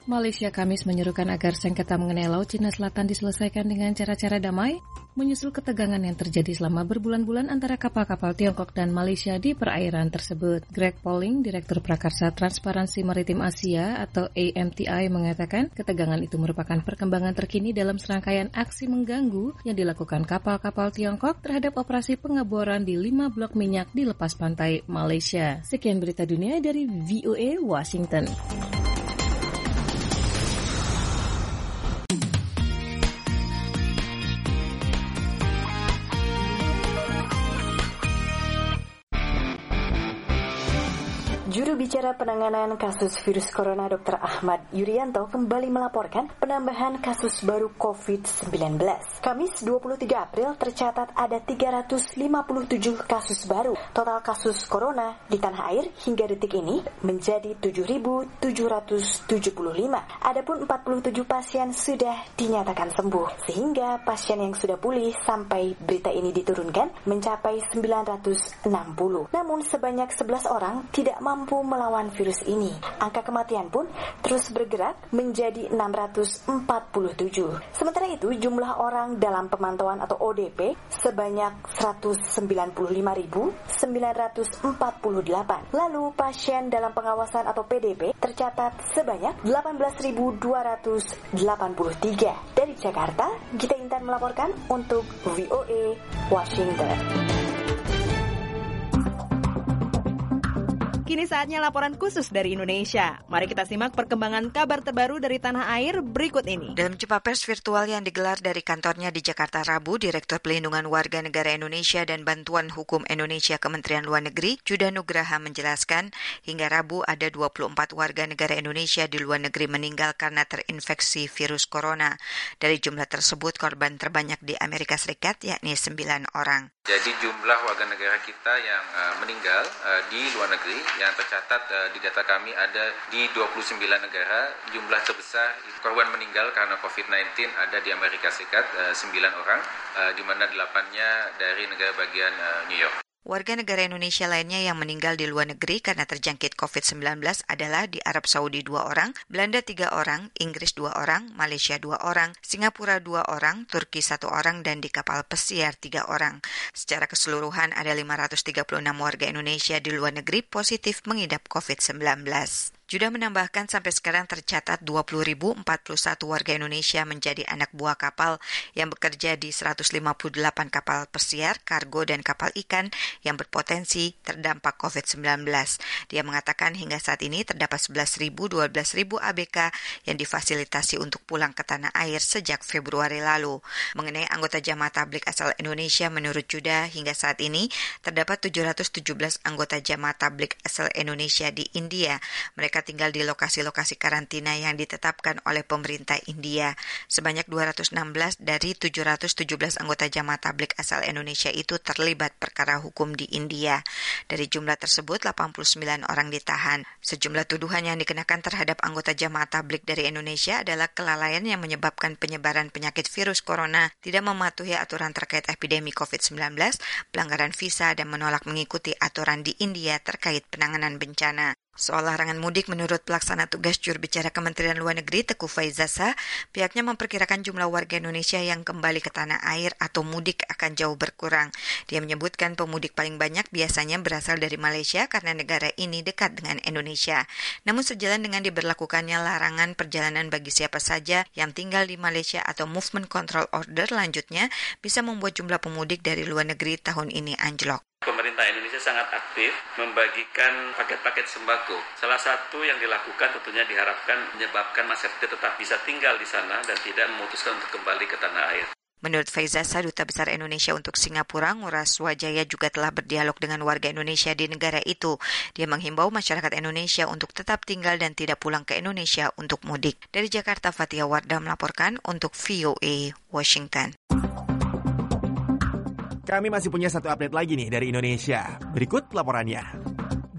Malaysia Kamis menyerukan agar sengketa mengenai Laut Cina Selatan diselesaikan dengan cara-cara damai, menyusul ketegangan yang terjadi selama berbulan-bulan antara kapal-kapal Tiongkok dan Malaysia di perairan tersebut. Greg Pauling, Direktur Prakarsa Transparansi Maritim Asia atau A M T I, mengatakan ketegangan itu merupakan perkembangan terkini dalam serangkaian aksi mengganggu yang dilakukan kapal-kapal Tiongkok terhadap operasi pengeboran di lima blok minyak di lepas pantai Malaysia. Sekian berita dunia dari V O A Washington. Juru bicara penanganan kasus virus corona Doktor Ahmad Yuryanto kembali melaporkan penambahan kasus baru covid sembilan belas. Kamis dua puluh tiga April tercatat ada tiga ratus lima puluh tujuh kasus baru. Total kasus corona di tanah air hingga detik ini menjadi tujuh ribu tujuh ratus tujuh puluh lima. Adapun empat puluh tujuh pasien sudah dinyatakan sembuh, sehingga pasien yang sudah pulih sampai berita ini diturunkan mencapai sembilan ratus enam puluh. Namun sebanyak sebelas orang tidak mampu mampu melawan virus ini. Angka kematian pun terus bergerak menjadi enam ratus empat puluh tujuh. Sementara itu, jumlah orang dalam pemantauan atau O D P sebanyak seratus sembilan puluh lima ribu sembilan ratus empat puluh delapan. Lalu pasien dalam pengawasan atau P D P tercatat sebanyak delapan belas ribu dua ratus delapan puluh tiga. Dari Jakarta, Gita Intan melaporkan untuk V O A Washington. Kini saatnya laporan khusus dari Indonesia. Mari kita simak perkembangan kabar terbaru dari tanah air berikut ini. Dalam jumpa pers virtual yang digelar dari kantornya di Jakarta Rabu, Direktur Pelindungan Warga Negara Indonesia dan Bantuan Hukum Indonesia Kementerian Luar Negeri, Judah Nugraha menjelaskan, hingga Rabu ada dua puluh empat warga negara Indonesia di luar negeri meninggal karena terinfeksi virus corona. Dari jumlah tersebut, korban terbanyak di Amerika Serikat, yakni sembilan orang. Jadi jumlah warga negara kita yang uh, meninggal uh, di luar negeri yang tercatat uh, di data kami ada di dua puluh sembilan negara. Jumlah terbesar korban meninggal karena covid sembilan belas ada di Amerika Serikat, uh, sembilan orang, uh, di mana delapannya dari negara bagian uh, New York. Warga negara Indonesia lainnya yang meninggal di luar negeri karena terjangkit covid sembilan belas adalah di Arab Saudi dua orang, Belanda tiga orang, Inggris dua orang, Malaysia dua orang, Singapura dua orang, Turki satu orang, dan di kapal pesiar tiga orang. Secara keseluruhan ada lima ratus tiga puluh enam warga Indonesia di luar negeri positif mengidap covid sembilan belas. Judah menambahkan sampai sekarang tercatat dua puluh ribu empat puluh satu warga Indonesia menjadi anak buah kapal yang bekerja di seratus lima puluh delapan kapal pesiar, kargo, dan kapal ikan yang berpotensi terdampak covid sembilan belas. Dia mengatakan hingga saat ini terdapat sebelas ribu dua belas ribu A B K yang difasilitasi untuk pulang ke tanah air sejak Februari lalu. Mengenai anggota jamaah tabligh asal Indonesia, menurut Judah hingga saat ini terdapat tujuh ratus tujuh belas anggota jamaah tabligh asal Indonesia di India. Mereka tinggal di lokasi-lokasi karantina yang ditetapkan oleh pemerintah India. Sebanyak dua ratus enam belas dari tujuh ratus tujuh belas anggota jamaah tabligh asal Indonesia itu terlibat perkara hukum di India. Dari jumlah tersebut, delapan puluh sembilan orang ditahan. Sejumlah tuduhan yang dikenakan terhadap anggota jamaah tabligh dari Indonesia adalah kelalaian yang menyebabkan penyebaran penyakit virus corona, tidak mematuhi aturan terkait epidemi covid sembilan belas, pelanggaran visa, dan menolak mengikuti aturan di India terkait penanganan bencana. Soal larangan mudik, menurut pelaksana tugas juru bicara Kementerian Luar Negeri Teguh Faizasa, pihaknya memperkirakan jumlah warga Indonesia yang kembali ke tanah air atau mudik akan jauh berkurang. Dia menyebutkan pemudik paling banyak biasanya berasal dari Malaysia karena negara ini dekat dengan Indonesia. Namun sejalan dengan diberlakukannya larangan perjalanan bagi siapa saja yang tinggal di Malaysia atau Movement Control Order lanjutnya bisa membuat jumlah pemudik dari luar negeri tahun ini anjlok. Pemerintah Indonesia sangat aktif membagikan paket-paket sembako. Salah satu yang dilakukan tentunya diharapkan menyebabkan masyarakat tetap bisa tinggal di sana dan tidak memutuskan untuk kembali ke tanah air. Menurut Faizasa, Duta Besar Indonesia untuk Singapura, Ngurah Swajaya, juga telah berdialog dengan warga Indonesia di negara itu. Dia menghimbau masyarakat Indonesia untuk tetap tinggal dan tidak pulang ke Indonesia untuk mudik. Dari Jakarta, Fatia Wardah melaporkan untuk V O A Washington. Kami masih punya satu update lagi nih dari Indonesia. Berikut laporannya.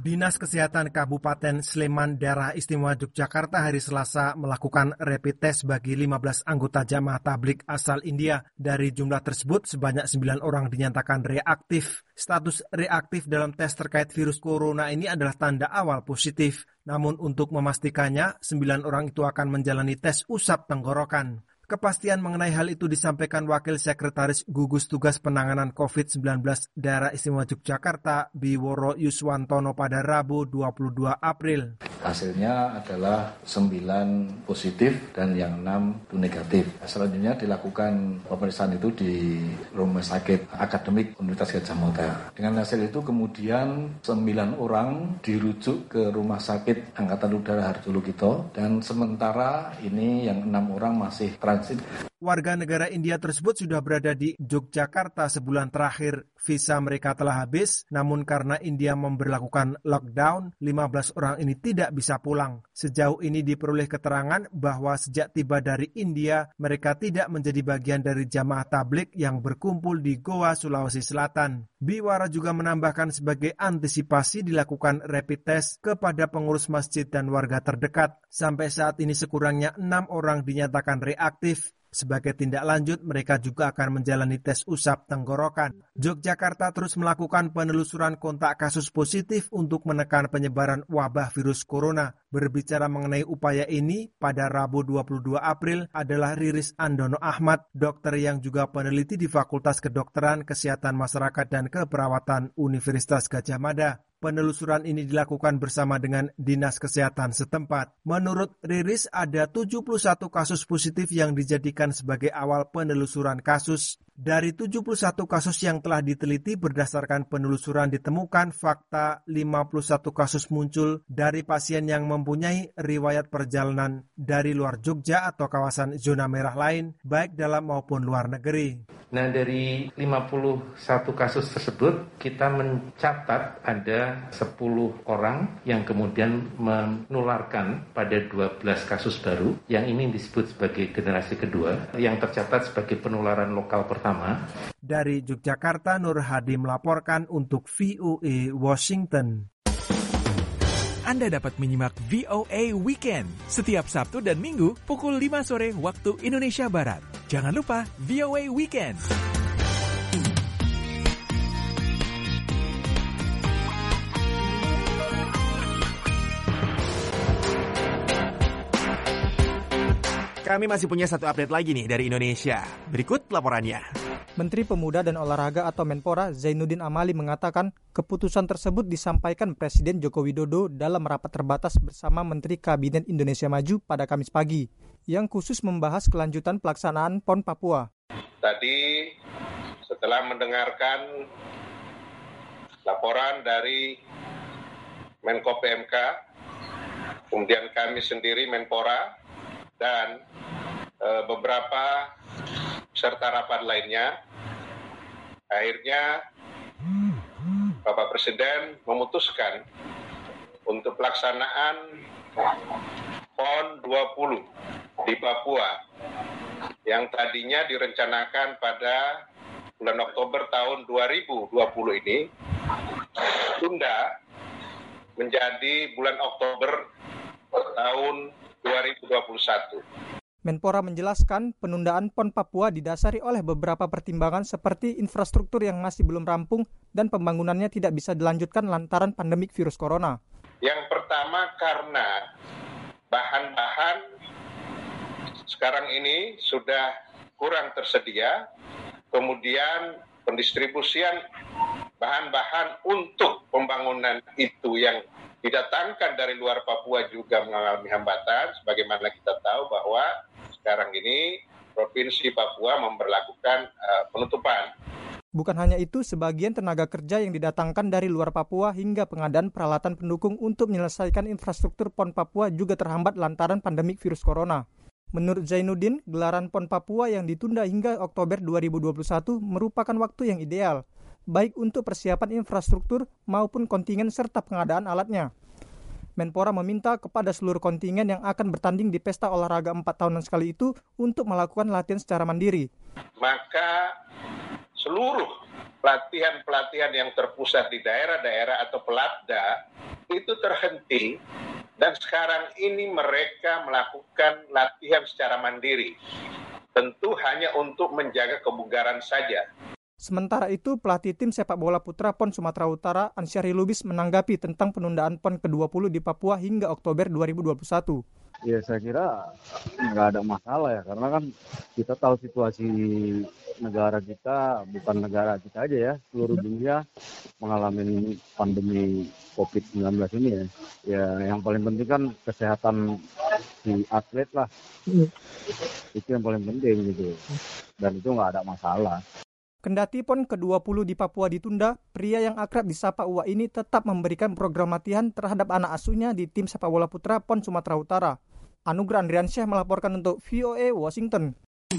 Dinas Kesehatan Kabupaten Sleman Daerah Istimewa Yogyakarta hari Selasa melakukan rapid test bagi lima belas anggota jamaah tabligh asal India. Dari jumlah tersebut, sebanyak sembilan orang dinyatakan reaktif. Status reaktif dalam tes terkait virus corona ini adalah tanda awal positif. Namun untuk memastikannya, sembilan orang itu akan menjalani tes usap tenggorokan. Kepastian mengenai hal itu disampaikan Wakil Sekretaris Gugus Tugas Penanganan covid sembilan belas Daerah Istimewa Yogyakarta, Biworo Yuswantono pada Rabu dua puluh dua April. Hasilnya adalah sembilan positif dan yang enam itu negatif. Selanjutnya dilakukan pemeriksaan itu di Rumah Sakit Akademik Universitas Gadjah Mada. Dengan hasil itu kemudian sembilan orang dirujuk ke Rumah Sakit Angkatan Udara Harjolukito dan sementara ini yang enam orang masih transit. Warga negara India tersebut sudah berada di Yogyakarta sebulan terakhir. Visa mereka telah habis, namun karena India memberlakukan lockdown, lima belas orang ini tidak bisa pulang. Sejauh ini diperoleh keterangan bahwa sejak tiba dari India, mereka tidak menjadi bagian dari jamaah tabligh yang berkumpul di Goa, Sulawesi Selatan. Biwara juga menambahkan sebagai antisipasi dilakukan rapid test kepada pengurus masjid dan warga terdekat. Sampai saat ini sekurangnya enam orang dinyatakan reaktif. Sebagai tindak lanjut, mereka juga akan menjalani tes usap tenggorokan. Yogyakarta terus melakukan penelusuran kontak kasus positif untuk menekan penyebaran wabah virus corona. Berbicara mengenai upaya ini, pada Rabu dua puluh dua April adalah Riris Andono Ahmad, dokter yang juga peneliti di Fakultas Kedokteran, Kesehatan Masyarakat dan Keperawatan Universitas Gadjah Mada. Penelusuran ini dilakukan bersama dengan Dinas Kesehatan setempat. Menurut Riris, ada tujuh puluh satu kasus positif yang dijadikan sebagai awal penelusuran kasus. Dari tujuh puluh satu kasus yang telah diteliti berdasarkan penelusuran ditemukan fakta lima puluh satu kasus muncul dari pasien yang mempunyai riwayat perjalanan dari luar Jogja atau kawasan zona merah lain, baik dalam maupun luar negeri. Nah, dari lima puluh satu kasus tersebut, kita mencatat ada sepuluh orang yang kemudian menularkan pada dua belas kasus baru, yang ini disebut sebagai generasi kedua, yang tercatat sebagai penularan lokal pertama. Dari Yogyakarta, Nur Hadi melaporkan untuk V O A Washington. Anda dapat menyimak V O A Weekend setiap Sabtu dan Minggu pukul lima sore waktu Indonesia Barat. Jangan lupa V O A Weekend. Kami masih punya satu update lagi nih dari Indonesia. Berikut laporannya. Menteri Pemuda dan Olahraga atau Menpora Zainuddin Amali mengatakan keputusan tersebut disampaikan Presiden Joko Widodo dalam rapat terbatas bersama Menteri Kabinet Indonesia Maju pada Kamis pagi, yang khusus membahas kelanjutan pelaksanaan PON Papua. Tadi setelah mendengarkan laporan dari Menko P M K, kemudian kami sendiri Menpora, dan e, beberapa peserta rapat lainnya, akhirnya Bapak Presiden memutuskan untuk pelaksanaan PON dua puluh di Papua yang tadinya direncanakan pada bulan Oktober tahun dua ribu dua puluh ini tunda menjadi bulan Oktober tahun dua ribu dua puluh satu. Menpora menjelaskan penundaan PON Papua didasari oleh beberapa pertimbangan seperti infrastruktur yang masih belum rampung dan pembangunannya tidak bisa dilanjutkan lantaran pandemik virus corona. Yang pertama karena bahan-bahan sekarang ini sudah kurang tersedia, kemudian pendistribusian bahan-bahan untuk pembangunan itu yang didatangkan dari luar Papua juga mengalami hambatan, sebagaimana kita tahu bahwa sekarang ini Provinsi Papua memberlakukan uh, penutupan. Bukan hanya itu, sebagian tenaga kerja yang didatangkan dari luar Papua hingga pengadaan peralatan pendukung untuk menyelesaikan infrastruktur PON Papua juga terhambat lantaran pandemik virus corona. Menurut Zainuddin, gelaran PON Papua yang ditunda hingga Oktober dua ribu dua puluh satu merupakan waktu yang ideal, baik untuk persiapan infrastruktur maupun kontingen serta pengadaan alatnya. Menpora meminta kepada seluruh kontingen yang akan bertanding di pesta olahraga empat tahunan sekali itu untuk melakukan latihan secara mandiri. Maka seluruh pelatihan-pelatihan yang terpusat di daerah-daerah atau pelatda itu terhenti dan sekarang ini mereka melakukan latihan secara mandiri. Tentu hanya untuk menjaga kebugaran saja. Sementara itu, pelatih tim sepak bola putra P O N Sumatera Utara, Ansyari Lubis, menanggapi tentang penundaan P O N ke dua puluh di Papua hingga Oktober dua ribu dua puluh satu. Ya saya kira nggak ada masalah ya, karena kan kita tahu situasi negara kita, bukan negara kita aja ya, seluruh dunia mengalami pandemi covid sembilan belas ini ya. Ya yang paling penting kan kesehatan si atlet lah, itu yang paling penting gitu, dan itu nggak ada masalah. Kendati P O N ke dua puluh di Papua ditunda, pria yang akrab disapa Uwa ini tetap memberikan program latihan terhadap anak asuhnya di tim sepak bola putra P O N Sumatera Utara. Anugrah Andriansyah melaporkan untuk V O A Washington.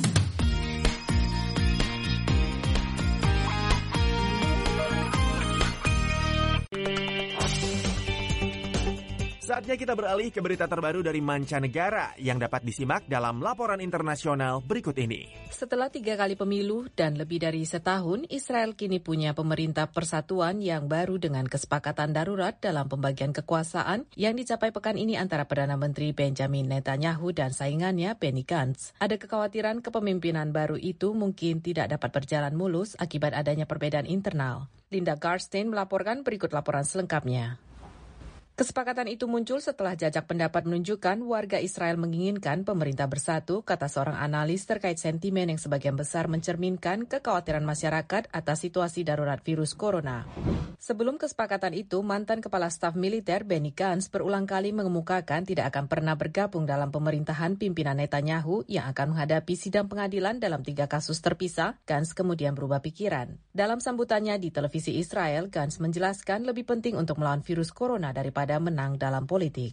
Saatnya kita beralih ke berita terbaru dari mancanegara yang dapat disimak dalam laporan internasional berikut ini. Setelah tiga kali pemilu dan lebih dari setahun, Israel kini punya pemerintah persatuan yang baru dengan kesepakatan darurat dalam pembagian kekuasaan yang dicapai pekan ini antara Perdana Menteri Benjamin Netanyahu dan saingannya Benny Gantz. Ada kekhawatiran kepemimpinan baru itu mungkin tidak dapat berjalan mulus akibat adanya perbedaan internal. Linda Garstein melaporkan berikut laporan selengkapnya. Kesepakatan itu muncul setelah jajak pendapat menunjukkan warga Israel menginginkan pemerintah bersatu, kata seorang analis terkait sentimen yang sebagian besar mencerminkan kekhawatiran masyarakat atas situasi darurat virus corona. Sebelum kesepakatan itu, mantan Kepala Staf Militer Benny Gantz berulang kali mengemukakan tidak akan pernah bergabung dalam pemerintahan pimpinan Netanyahu yang akan menghadapi sidang pengadilan dalam tiga kasus terpisah. Gantz kemudian berubah pikiran. Dalam sambutannya di televisi Israel, Gantz menjelaskan lebih penting untuk melawan virus corona daripada menang dalam politik.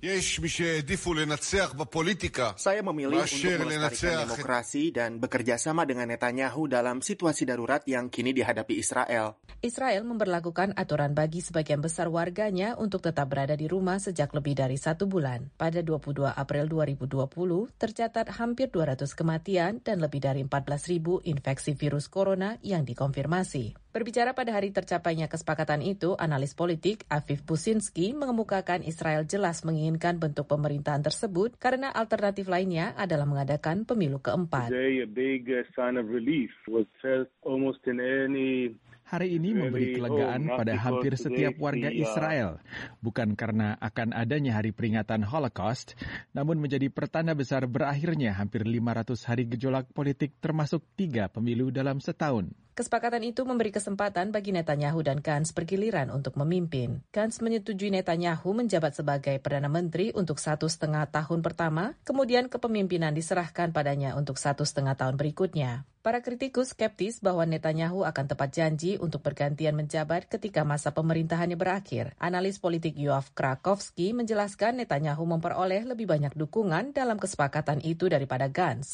Saya memilih untuk melestarikan demokrasi dan bekerja sama dengan Netanyahu dalam situasi darurat yang kini dihadapi Israel. Israel memberlakukan aturan bagi sebagian besar warganya untuk tetap berada di rumah sejak lebih dari satu bulan. Pada dua puluh dua April dua ribu dua puluh, tercatat hampir dua ratus kematian dan lebih dari empat belas ribu infeksi virus corona yang dikonfirmasi. Berbicara pada hari tercapainya kesepakatan itu, analis politik Aviv Businski mengemukakan Israel jelas menginginkan bentuk pemerintahan tersebut karena alternatif lainnya adalah mengadakan pemilu keempat. Today, a big sign of relief was felt almost in any Hari ini memberi kelegaan pada hampir setiap warga Israel, bukan karena akan adanya hari peringatan Holocaust, namun menjadi pertanda besar berakhirnya hampir lima ratus hari gejolak politik termasuk tiga pemilu dalam setahun. Kesepakatan itu memberi kesempatan bagi Netanyahu dan Gantz bergiliran untuk memimpin. Gantz menyetujui Netanyahu menjabat sebagai Perdana Menteri untuk satu setengah tahun pertama, kemudian kepemimpinan diserahkan padanya untuk satu setengah tahun berikutnya. Para kritikus skeptis bahwa Netanyahu akan tepat janji untuk bergantian menjabat ketika masa pemerintahannya berakhir. Analis politik Yoav Krakowski menjelaskan Netanyahu memperoleh lebih banyak dukungan dalam kesepakatan itu daripada Gantz.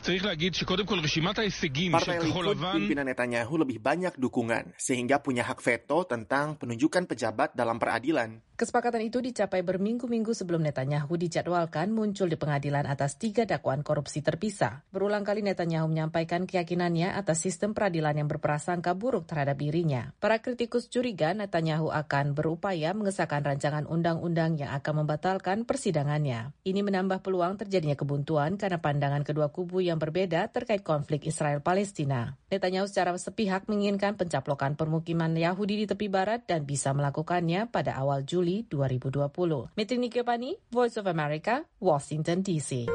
Partai Likud pimpinan Netanyahu lebih banyak dukungan, sehingga punya hak veto tentang penunjukan pejabat dalam peradilan. Kesepakatan itu dicapai berminggu-minggu sebelum Netanyahu dijadwalkan muncul di pengadilan atas tiga dakwaan korupsi terpisah. Berulang kali Netanyahu menyampaikan keyakinannya atas sistem peradilan yang berprasangka buruk terhadap dirinya. Para kritikus curiga Netanyahu akan berupaya mengesahkan rancangan undang-undang yang akan membatalkan persidangannya. Ini menambah peluang terjadinya kebuntuan karena pandangan kedua kubu yang berbeda terkait konflik Israel-Palestina. Netanyahu secara sepihak menginginkan pencaplokan permukiman Yahudi di tepi barat dan bisa melakukannya pada awal Juli dua ribu dua puluh. Mitri Nikyopani, Voice of America, Washington D C.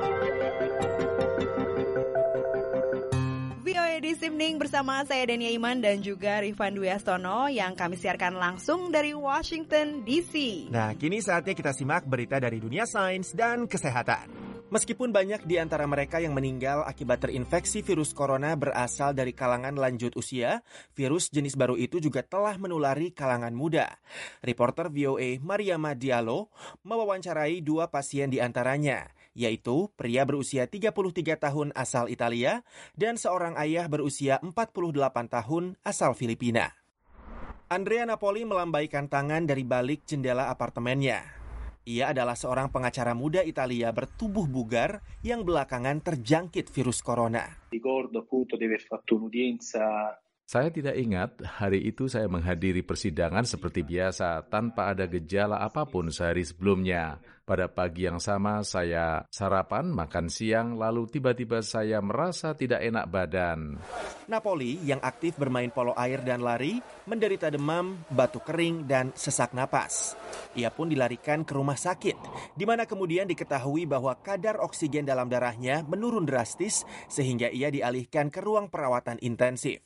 V O A This Evening bersama saya Dania Iman dan juga Rifan Dwi Astono yang kami siarkan langsung dari Washington D C. Nah, kini saatnya kita simak berita dari dunia sains dan kesehatan. Meskipun banyak di antara mereka yang meninggal akibat terinfeksi virus corona berasal dari kalangan lanjut usia, virus jenis baru itu juga telah menulari kalangan muda. Reporter V O A Mariama Diallo mewawancarai dua pasien di antaranya, yaitu pria berusia tiga puluh tiga tahun asal Italia dan seorang ayah berusia empat puluh delapan tahun asal Filipina. Andrea Napoli melambaikan tangan dari balik jendela apartemennya. Ia adalah seorang pengacara muda Italia bertubuh bugar yang belakangan terjangkit virus corona. Ricordo appunto di aver fatto un'udienza. Saya tidak ingat hari itu saya menghadiri persidangan seperti biasa tanpa ada gejala apapun sehari sebelumnya. Pada pagi yang sama saya sarapan, makan siang, lalu tiba-tiba saya merasa tidak enak badan. Napoli yang aktif bermain polo air dan lari menderita demam, batuk kering, dan sesak napas. Ia pun dilarikan ke rumah sakit, di mana kemudian diketahui bahwa kadar oksigen dalam darahnya menurun drastis sehingga ia dialihkan ke ruang perawatan intensif.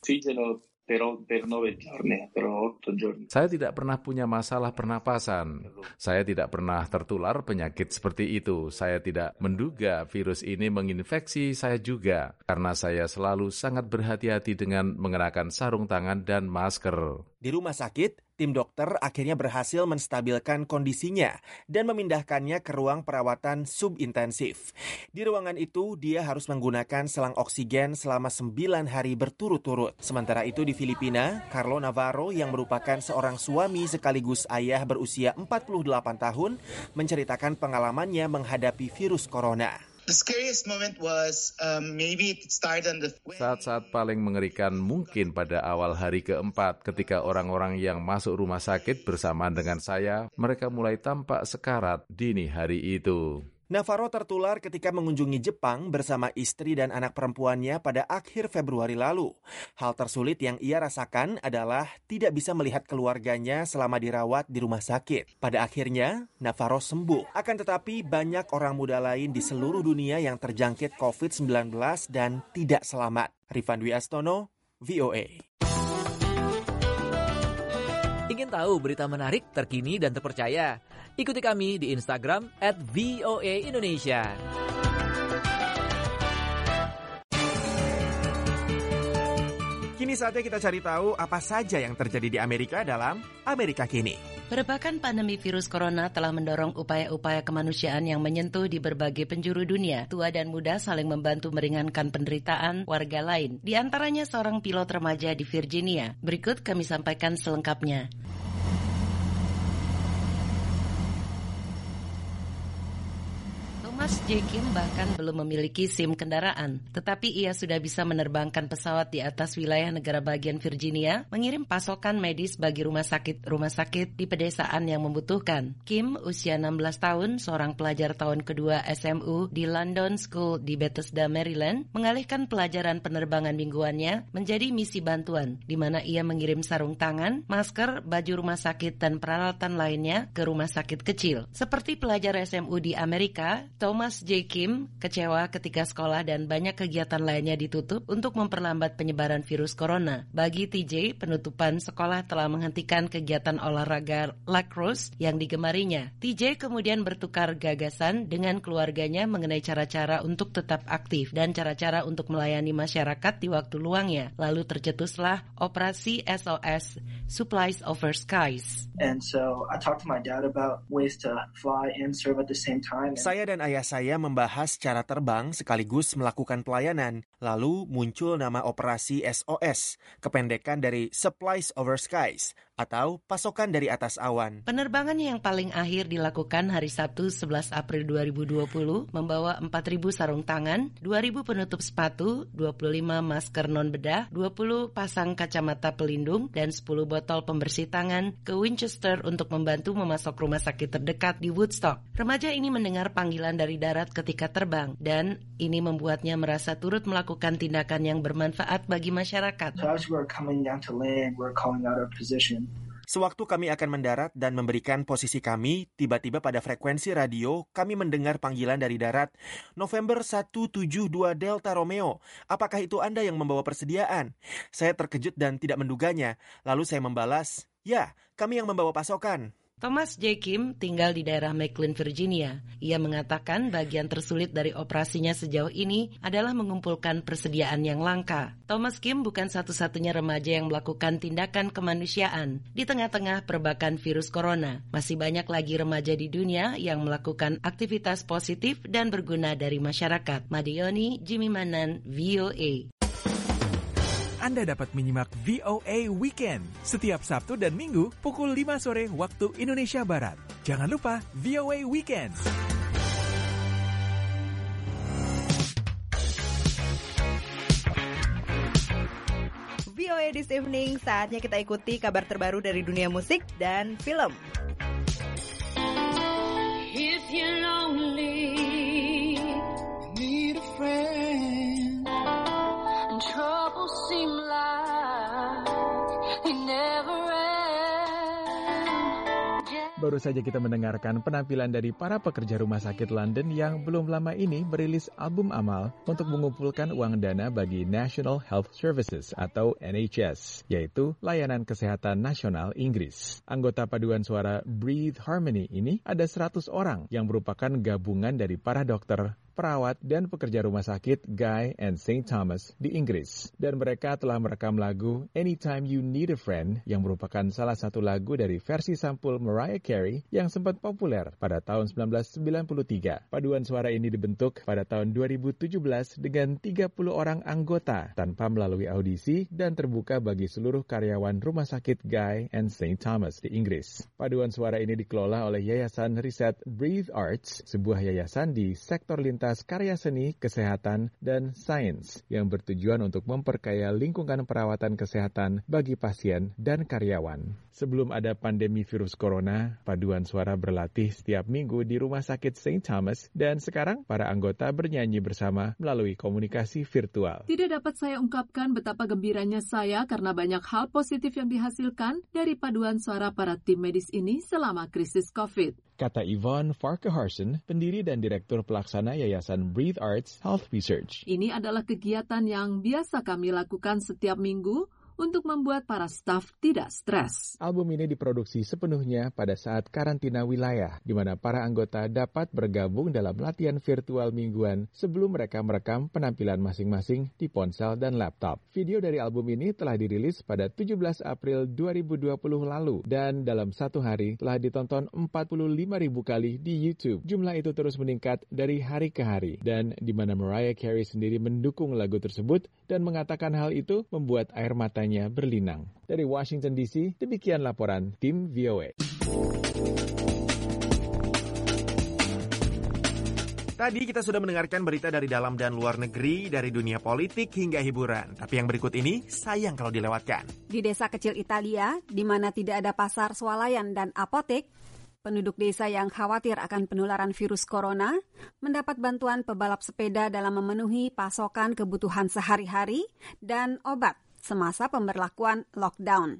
Saya tidak pernah punya masalah pernapasan. Saya tidak pernah tertular penyakit seperti itu. Saya tidak menduga virus ini menginfeksi saya juga, karena saya selalu sangat berhati-hati dengan mengenakan sarung tangan dan masker. Di rumah sakit, tim dokter akhirnya berhasil menstabilkan kondisinya dan memindahkannya ke ruang perawatan subintensif. Di ruangan itu, dia harus menggunakan selang oksigen selama sembilan hari berturut-turut. Sementara itu di Filipina, Carlo Navarro yang merupakan seorang suami sekaligus ayah berusia empat puluh delapan tahun menceritakan pengalamannya menghadapi virus corona. The scariest moment was um, maybe it started on the... Saat-saat paling mengerikan mungkin pada awal hari keempat ketika orang-orang yang masuk rumah sakit bersamaan dengan saya, mereka mulai tampak sekarat dini hari itu. Navarro tertular ketika mengunjungi Jepang bersama istri dan anak perempuannya pada akhir Februari lalu. Hal tersulit yang ia rasakan adalah tidak bisa melihat keluarganya selama dirawat di rumah sakit. Pada akhirnya, Navarro sembuh. Akan tetapi banyak orang muda lain di seluruh dunia yang terjangkit covid sembilan belas dan tidak selamat. Rifan Dwi Astono, V O A. Ingin tahu berita menarik, terkini, dan terpercaya? Ikuti kami di Instagram at V O A Indonesia. Kini saatnya kita cari tahu apa saja yang terjadi di Amerika dalam Amerika Kini. Merebakkan pandemi virus corona telah mendorong upaya-upaya kemanusiaan yang menyentuh di berbagai penjuru dunia. Tua dan muda saling membantu meringankan penderitaan warga lain. Di antaranya seorang pilot remaja di Virginia. Berikut kami sampaikan selengkapnya. Thomas J. Kim bahkan belum memiliki SIM kendaraan, tetapi ia sudah bisa menerbangkan pesawat di atas wilayah negara bagian Virginia, mengirim pasokan medis bagi rumah sakit-rumah sakit di pedesaan yang membutuhkan. Kim, usia enam belas tahun, seorang pelajar tahun kedua S M U di London School di Bethesda, Maryland, mengalihkan pelajaran penerbangan mingguannya menjadi misi bantuan, di mana ia mengirim sarung tangan, masker, baju rumah sakit, dan peralatan lainnya ke rumah sakit kecil. Seperti pelajar S M U di Amerika, Thomas J. Kim kecewa ketika sekolah dan banyak kegiatan lainnya ditutup untuk memperlambat penyebaran virus corona. Bagi T J, penutupan sekolah telah menghentikan kegiatan olahraga lacrosse yang digemarinya. T J kemudian bertukar gagasan dengan keluarganya mengenai cara-cara untuk tetap aktif dan cara-cara untuk melayani masyarakat di waktu luangnya. Lalu tercetuslah operasi S O S, Supplies Over Skies. And so I talked to my dad about ways to fly and serve at the same time. Saya dan ayah saya membahas cara terbang sekaligus melakukan pelayanan. Lalu muncul nama operasi S O S, kependekan dari Supplies Over Skies, atau pasokan dari atas awan. Penerbangan yang paling akhir dilakukan hari Sabtu sebelas April dua ribu dua puluh membawa empat ribu sarung tangan, dua ribu penutup sepatu, dua puluh lima masker non-bedah, dua puluh pasang kacamata pelindung, dan sepuluh botol pembersih tangan ke Winchester untuk membantu memasok rumah sakit terdekat di Woodstock. Remaja ini mendengar panggilan dari darat ketika terbang, dan ini membuatnya merasa turut melakukan tindakan yang bermanfaat bagi masyarakat. So as we're coming down to land, we're calling out our position. Sewaktu kami akan mendarat dan memberikan posisi kami, tiba-tiba pada frekuensi radio, kami mendengar panggilan dari darat, November satu tujuh dua Delta Romeo. Apakah itu Anda yang membawa persediaan? Saya terkejut dan tidak menduganya. Lalu saya membalas, ya, kami yang membawa pasokan. Thomas J. Kim tinggal di daerah McLean, Virginia. Ia mengatakan bagian tersulit dari operasinya sejauh ini adalah mengumpulkan persediaan yang langka. Thomas Kim bukan satu-satunya remaja yang melakukan tindakan kemanusiaan di tengah-tengah perbakan virus corona. Masih banyak lagi remaja di dunia yang melakukan aktivitas positif dan berguna dari masyarakat. Madioni, Jimmy Manan, V O A. Anda dapat menyimak V O A Weekend setiap Sabtu dan Minggu pukul lima sore waktu Indonesia Barat. Jangan lupa V O A Weekend. V O A A This Evening. Saatnya kita ikuti kabar terbaru dari dunia musik dan film. If you're lonely, need a friend, and trouble seem like they never end. Baru saja kita mendengarkan penampilan dari para pekerja rumah sakit London yang belum lama ini merilis album amal untuk mengumpulkan uang dana bagi National Health Services atau N H S, yaitu Layanan Kesehatan Nasional Inggris. Anggota paduan suara Breathe Harmony ini ada seratus orang yang merupakan gabungan dari para dokter, perawat, dan pekerja rumah sakit Guy and Saint Thomas di Inggris. Dan mereka telah merekam lagu Anytime You Need a Friend yang merupakan salah satu lagu dari versi sampul Mariah Carey yang sempat populer pada tahun sembilan belas sembilan puluh tiga. Paduan suara ini dibentuk pada tahun dua ribu tujuh belas dengan tiga puluh orang anggota tanpa melalui audisi dan terbuka bagi seluruh karyawan rumah sakit Guy and Saint Thomas di Inggris. Paduan suara ini dikelola oleh Yayasan Riset Breathe Arts, sebuah yayasan di sektor lintas karya seni, kesehatan, dan sains yang bertujuan untuk memperkaya lingkungan perawatan kesehatan bagi pasien dan karyawan. Sebelum ada pandemi virus corona, paduan suara berlatih setiap minggu di Rumah Sakit Saint Thomas dan sekarang para anggota bernyanyi bersama melalui komunikasi virtual. Tidak dapat saya ungkapkan betapa gembiranya saya karena banyak hal positif yang dihasilkan dari paduan suara para tim medis ini selama krisis COVID. Kata Yvonne Farquharson, pendiri dan direktur pelaksana Yayasan Breathe Arts Health Research. Ini adalah kegiatan yang biasa kami lakukan setiap minggu untuk membuat para staf tidak stres. Album ini diproduksi sepenuhnya pada saat karantina wilayah, di mana para anggota dapat bergabung dalam latihan virtual mingguan sebelum mereka merekam penampilan masing-masing di ponsel dan laptop. Video dari album ini telah dirilis pada tujuh belas April dua ribu dua puluh lalu, dan dalam satu hari telah ditonton empat puluh lima ribu kali di YouTube. Jumlah itu terus meningkat dari hari ke hari, dan di mana Mariah Carey sendiri mendukung lagu tersebut dan mengatakan hal itu membuat air matanya berlinang. Dari Washington D C, demikian laporan tim V O A. Tadi kita sudah mendengarkan berita dari dalam dan luar negeri, dari dunia politik hingga hiburan. Tapi yang berikut ini sayang kalau dilewatkan. Di desa kecil Italia, di mana tidak ada pasar swalayan dan apotek, penduduk desa yang khawatir akan penularan virus corona mendapat bantuan pebalap sepeda dalam memenuhi pasokan kebutuhan sehari-hari dan obat semasa pemberlakuan lockdown.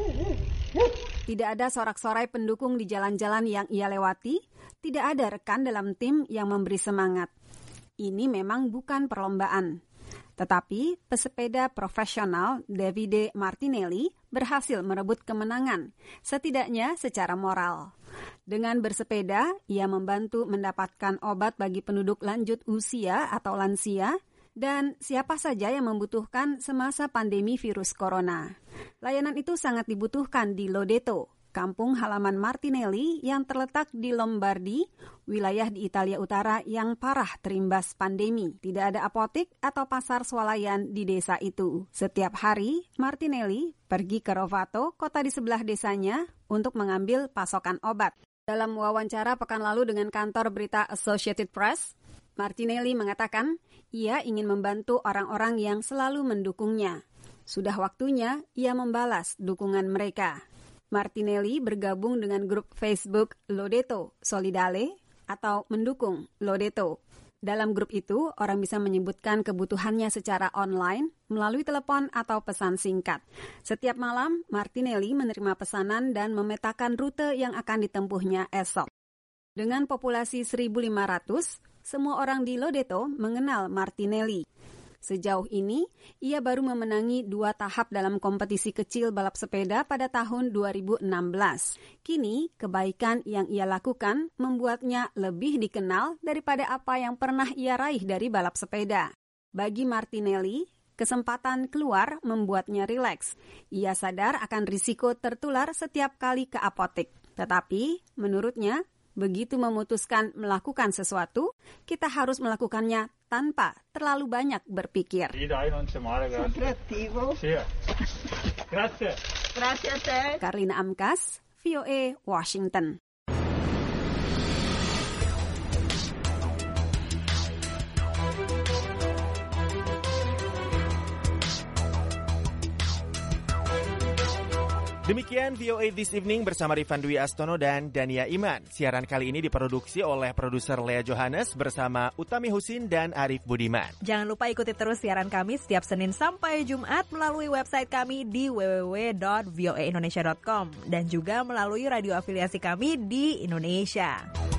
Tidak ada sorak-sorai pendukung di jalan-jalan yang ia lewati, tidak ada rekan dalam tim yang memberi semangat. Ini memang bukan perlombaan. Tetapi pesepeda profesional Davide Martinelli berhasil merebut kemenangan, setidaknya secara moral. Dengan bersepeda, ia membantu mendapatkan obat bagi penduduk lanjut usia atau lansia, dan siapa saja yang membutuhkan semasa pandemi virus corona. Layanan itu sangat dibutuhkan di Lodeto, kampung halaman Martinelli yang terletak di Lombardi, wilayah di Italia Utara yang parah terimbas pandemi. Tidak ada apotek atau pasar swalayan di desa itu. Setiap hari, Martinelli pergi ke Rovato, kota di sebelah desanya, untuk mengambil pasokan obat. Dalam wawancara pekan lalu dengan kantor berita Associated Press, Martinelli mengatakan ia ingin membantu orang-orang yang selalu mendukungnya. Sudah waktunya ia membalas dukungan mereka. Martinelli bergabung dengan grup Facebook Lodeto Solidale atau mendukung Lodeto. Dalam grup itu, orang bisa menyebutkan kebutuhannya secara online melalui telepon atau pesan singkat. Setiap malam, Martinelli menerima pesanan dan memetakan rute yang akan ditempuhnya esok. Dengan populasi seribu lima ratus, semua orang di Lodeto mengenal Martinelli. Sejauh ini, ia baru memenangi dua tahap dalam kompetisi kecil balap sepeda pada tahun dua ribu enam belas. Kini, kebaikan yang ia lakukan membuatnya lebih dikenal daripada apa yang pernah ia raih dari balap sepeda. Bagi Martinelli, kesempatan keluar membuatnya rileks. Ia sadar akan risiko tertular setiap kali ke apotek. Tetapi, menurutnya, begitu memutuskan melakukan sesuatu, kita harus melakukannya tanpa terlalu banyak berpikir. Karlina Amkas, V O A, Washington. Demikian V O A This Evening bersama Rifan Dwi Astono dan Dania Iman. Siaran kali ini diproduksi oleh produser Lea Johannes bersama Utami Husin dan Arif Budiman. Jangan lupa ikuti terus siaran kami setiap Senin sampai Jumat melalui website kami di w w w dot v o a indonesia dot com dan juga melalui radio afiliasi kami di Indonesia.